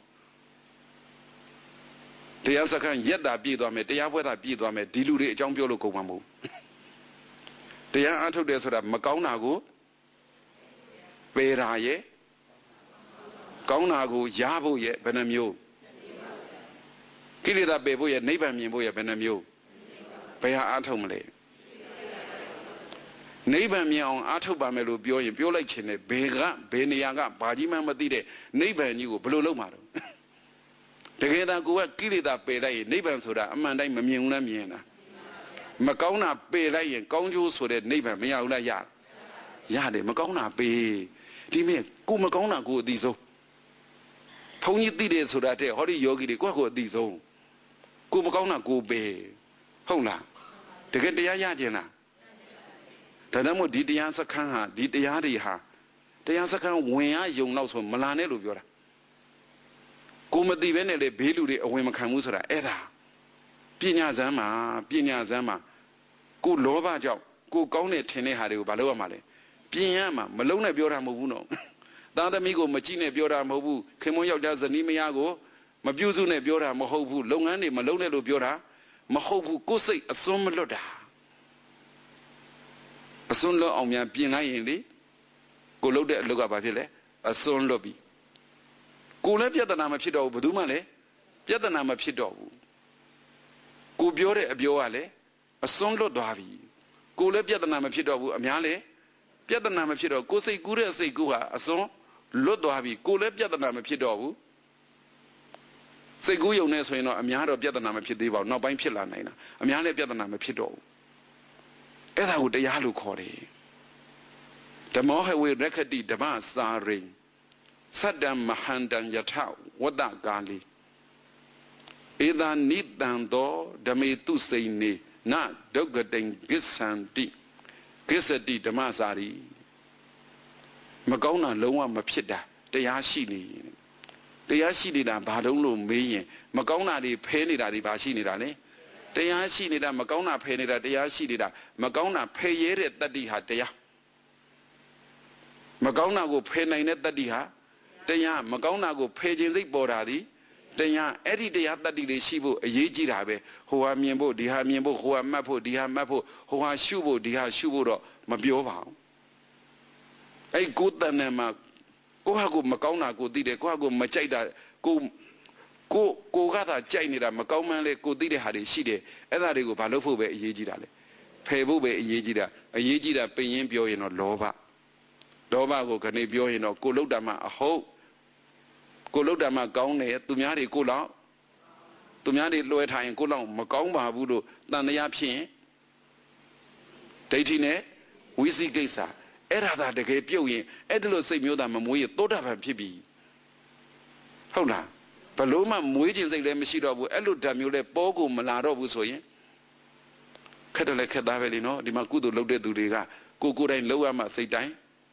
တရားစခန်းရက်တာပြည့်သွားမယ်တရားပွဲတာပြည့်သွားမယ်ဒီလူတွေအကြောင်းပြောလို့ကုန်မှာမဟုတ်တရားအထုတ်တယ်ဆိုတာမကောင်းတာကိုပယ်တာရဲ့ကောင်းတာကိုရဖို့ရဲ့ဘယ်နှမျိုးကိလေသာပယ်ဖို့ရဲ့နိဗ္ဗာန်မြင်ဖို့ရဲ့ဘယ်နှမျိုးဘယ်ဟာအထုတ်မလဲနိဗ္ဗာန်မြင်အောင်အထုတ်ပါမယ်လို့ပြောရင်ပြောလိုက်ခြင်းနဲ့ဘယ်နေရာကဘာကြီးမှမသိတဲ့နိဗ္ဗာန်ကြီးကိုဘယ်လိုလုပ်မှာတော့တကယ်တမ်းကိုကကိလေသာပယ်လိုက်ရင်နိဗ္ဗာန်ဆိုတာအမှန်တိုင်းမမြင်ဘူးလားမြင်လားမကောင်းတာပယ်လိုက်ရင်ကောင်းကျိုးဆိုတဲ့နိဗ္ဗာန်မရဘူးလားရတယ်မကောင်းတာပယ်ဒီမဲ့ကိုမကောင်းတာကိုအသိဆုံးဘုန်းကြီးသိတယ်ဆိုတာတဲ့ဟောဒီယောဂီတွေကိုယ့်ကိုအသိဆုံးကိုမကောင်းတာကိုပယ်ဟုတ်လားတကယ်တရားရကျင်လားဒါကြောင့်မို့ဒီတရားစခန်းဟာဒီတရားတွေဟာတရားစခန်းဝင်ရယုံတော့ဆိုမလာနဲ့လို့ပြောတာကိုမသိပဲနဲ့လေဘေးလူတွေအဝင်မခံဘူးဆိုတာအဲ့ဒါပညာဇမ်းမှာကိုလောဘကြောင့်ကိုကောင်းတဲ့ထင်တဲ့ဟာတွေကိုမလုပ်ရမှာလေပြင်ရမှာမလုံးနဲ့ပြောတာမဟုတ်ဘူးနော်သားသမီးကိုမကြည့်နဲ့ပြောတာမဟုတ်ဘူးခင်မွန်းယောက်ျားဇနီးမယားကိုမပြုစုနဲ့ပြောတာမဟုတ်ဘူးလုပ်ငန်းတွေမလုံးနဲ့လို့ပြောတာမဟုတ်ဘူးကိုယ်စိတ်အစွန်းမလွတ်တာအစွန်းလွတ်အောင်များပြင်လိုက်ရင်လေကိုလုပ်တဲ့အလုပ်ကဘာဖြစ်လဲအစွန်းလွတ်ပြီကိုလည်းပြဿနာမဖြစ်တော့ဘူးဘယ်သူမှလည်းပြဿနာမဖြစ်တော့ဘူးကိုပြောတဲ့အပြောကလည်းအစွန်းလွတ်သွားပြီကိုလည်းပြဿနာမဖြစ်တော့ဘူးအများလည်းပြဿနာမဖြစ်တော့ကိုစိတ်ကူးတဲ့စိတ်ကူးဟာအစွန်းလွတ်သွားပြီကိုလည်းပြဿနာမဖြစ်တော့ဘူးစိတ်ကူးယုံနေဆိုရင်တော့အများတော့ပြဿနာမဖြစ်သေးပါဘူးနောက်ပိုင်းဖြစ်လာနိုင်တာအများလည်းပြဿနာမဖြစ်တော့ဘူးအဲ့ဒါကိုတရားလို့ခေါ်တယ်ဓမ္မောဟဝေရခတိဓမ္မစာရိသတ္တံမဟန္တံယထဝတ္တကာလီဧသာနိတံသောဓမေတုစိနေနဒုက္ကတိံဂစ္ဆန္တိဂစ္ဆတိဓမ္မစာရိမကောင်းတာလုံးဝမဖြစ်တာတရားရှိနေတရားရှိနေတာဘာလို့လို့မေးရင်မကောင်းတာတွေဖဲနေတာတွေဘာရှိနေတာလဲတရားရှိနေတာမကောင်းတာဖဲနေတာတရားရှိနေတာမကောင်းတာဖဲရဲတဲ့တတ္တိဟာတရားမကောင်းတာကိုဖဲနိုင်တဲ့တတ္တိဟာတရားမကောင်းတာကိုဖဲခြင်းစိတ်ပေါ်တာသည်တရားအဲ့ဒီတရားတတ္တိလေးရှိဖို့အရေးကြီးတာပဲဟိုဟာမြင်ဖို့ဒီဟာမြင်ဖို့ဟိုဟာမှတ်ဖို့ဒီဟာမှတ်ဖို့ဟိုဟာရှုဖို့ဒီဟာရှုဖို့တော့မပြောပါဘူးအဲ့ကိုယ်တဏ္ဍာမှာကိုယ့်ဟာကိုမကောင်းတာကိုသိတယ်ကိုယ့်ဟာကိုမကြိုက်တာကိုကသာကြိုက်နေတာမကောင်းမှန်းလေကိုသိတဲ့ဟာတွေရှိတယ်အဲ့ဒါတွေကိုဘာလို့ဖို့ပဲအရေးကြီးတာလဲဖယ်ဖို့ပဲအရေးကြီးတာပင်ရင်းပြောရင်တော့လောဘကိုခဏပြောရင်တော့ကိုလုတ်တာမှအဟုတ်ကိုလုတ်တာမှကောင်းတယ်သူများတွေကိုလောက်သူများတွေလွှဲထားရင်ကိုလောက်မကောင်းပါဘူးလို့တန်တရားဖြစ်ရင်ဒိဋ္ဌိနဲ့ဝိသိကိစ္စအဲ့ဒါသာတကယ်ပြုတ်ရင်အဲ့ဒါလို့စိတ်မျိုးသားမမွေးရင်သောတာပန်ဖြစ်ပြီဟုတ်လားဘလို့မှမွေးခြင်းစိတ်လည်းမရှိတော့ဘူးအဲ့လိုဓာတ်မျိုးလည်းပေါ်ကိုမလာတော့ဘူးဆိုရင်ခက်တယ်လည်းခက်သားပဲလေနော်ဒီမှာကုသိုလ်လုပ်တဲ့သူတွေကကိုယ်တိုင်လောက်ရမှစိတ်တိုင်း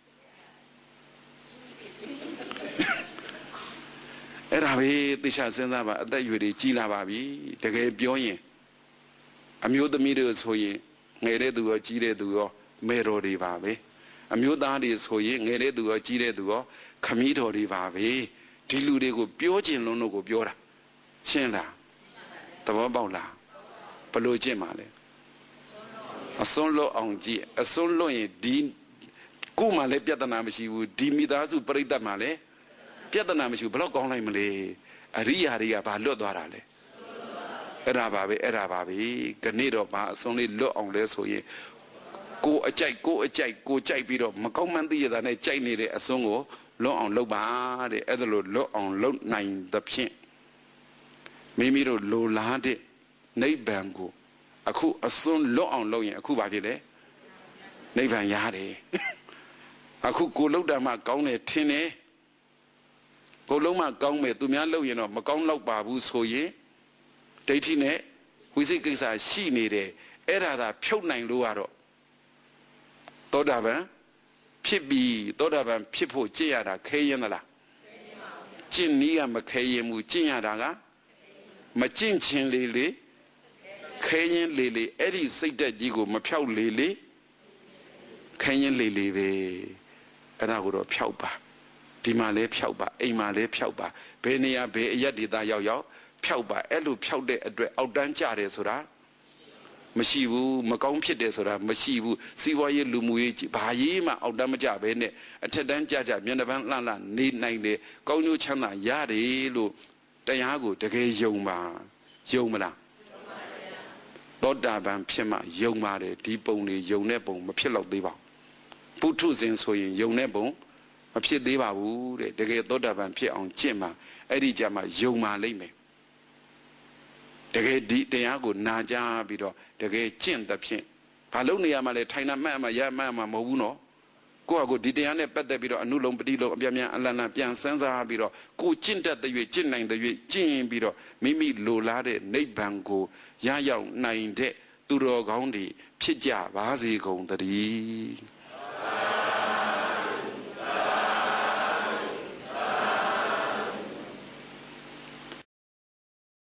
အဲ့ဒါပဲသိချစဉ်းစားပါအသက်အရွယ်တွေကြီးလာပါပြီတကယ်ပြောရင်အမျိုးသမီးတွေဆိုရင်ငယ်တဲ့သူရောကြီးတဲ့သူရောမေတော်တွေပါပဲအမျိုးသားတွေဆိုရင်ငယ်တဲ့သူရောကြီးတဲ့သူရောခမည်းတော်တွေပါပဲဒီလူတွေကိုပြောခြင်းလုံးလို့ကိုပြောတာရှင်းလားသဘောပေါက်လားဘလို့ကျင့်ပါလဲအစွန်းလွတ်အောင်ကြည့်အစွန်းလွတ်ရင်ဒီကိုမှလည်းပြဿနာမရှိဘူးဒီမိသားစုပြိတ္တမှလည်းပြဿနာမရှိဘူးဘလောက်ကောင်းလိုက်မလဲအရိယာတွေကဘာလွတ်သွားတာလဲအဲ့ဒါပါပဲခဏတော့ဘာအစွန်းလေးလွတ်အောင်လဲဆိုရင်ကိုအကြိုက်ကိုကြိုက်ပြီးတော့မကောင်းမှန်းသိရတာနဲ့ကြိုက်နေတဲ့အစွန်းကိုလွတ်အောင်လုပ်ပါတဲ့အဲ့ဒါလို့လွတ်အောင်လုပ်နိုင်သဖြင့်မိမိတို့လိုလားတဲ့နိဗ္ဗာန်ကိုအခုအစွန်းလွတ်အောင်လုပ်ရင်အခုဘာဖြစ်လဲနိဗ္ဗာန်ရတယ်အခုကိုလုတ်တာမှကောင်းတယ်ထင်တယ်ကိုလုံးမှကောင်းမယ်သူများလုပ်ရင်တော့မကောင်းတော့ပါဘူးဆိုရင်ဒိဋ္ဌိနဲ့ဝိသိကိစ္စရှိနေတယ်အဲ့ဒါသာဖြုတ်နိုင်လို့ကတော့သောတာပန်ဖြစ်ပြီးသောတာပန်ဖြစ်ဖို့ကြည့်ရတာခဲရင်သလားကျင့်နည်းကမခဲရင်ဘူးကျင့်ရတာကမကျင့်ခြင်းလေခဲရင်လေအဲ့ဒီစိတ်တက်ကြီးကိုမဖြောက်လေခဲရင်လေပဲအဲ့ဒါကိုတော့ဖြောက်ပါဒီမှာလဲဖြောက်ပါအိမ်မှာလဲဖြောက်ပါဘယ်နေရာဘယ်အရက်ဒေသရောက်ဖြောက်ပါအဲ့လိုဖြောက်တဲ့အတွက်အောက်တန်းကြတယ်ဆိုတာမရှိဘူးမကောင်းဖြစ်တယ်ဆိုတာမရှိဘူးစီးပွားရေးလူမှုရေးဘာရေးမှအောက်တန်းမကြဘဲနဲ့အထက်တန်းကြမျက်နှာပန်းလှလှနေနိုင်တယ်ကောင်းကျိုးချမ်းသာရတယ်လို့တရားကိုတကယ်ယုံပါယုံမလားသောတာပန်ဖြစ်မှယုံပါတယ်ဒီပုံတွေယုံတဲ့ပုံမဖြစ်တော့သေးပါဘူးပုထုဇဉ်ဆိုရင်ယုံတဲ့ပုံမဖြစ်သေးပါဘူးတဲ့တကယ်သောတာပန်ဖြစ်အောင်ကျင့်မှာအဲ့ဒီကြမှာယုံပါလိမ့်မယ်တကယ်ဒီတရားကိုနာကြားပြီးတော့တကယ်ကျင့်သဖြင့်ဘာလို့နေရမှာလဲထိုင်တာမှတ်မှာရမှတ်မှာမဟုတ်ဘူးနော်ကိုယ့်ဟာကိုဒီတရားနဲ့ပတ်သက်ပြီးတော့အနုလုံးပฏิလုံးအပြပြန်အလန္တပြန်စမ်းစားပြီးတော့ကိုကျင့်တတ်တဲ့၍ကျင့်နိုင်တဲ့၍ကျင့်ပြီးတော့မိမိလိုလားတဲ့နိဗ္ဗာန်ကိုရရောက်နိုင်တဲ့သူတော်ကောင်းတွေဖြစ်ကြပါစေကုန်သတည်း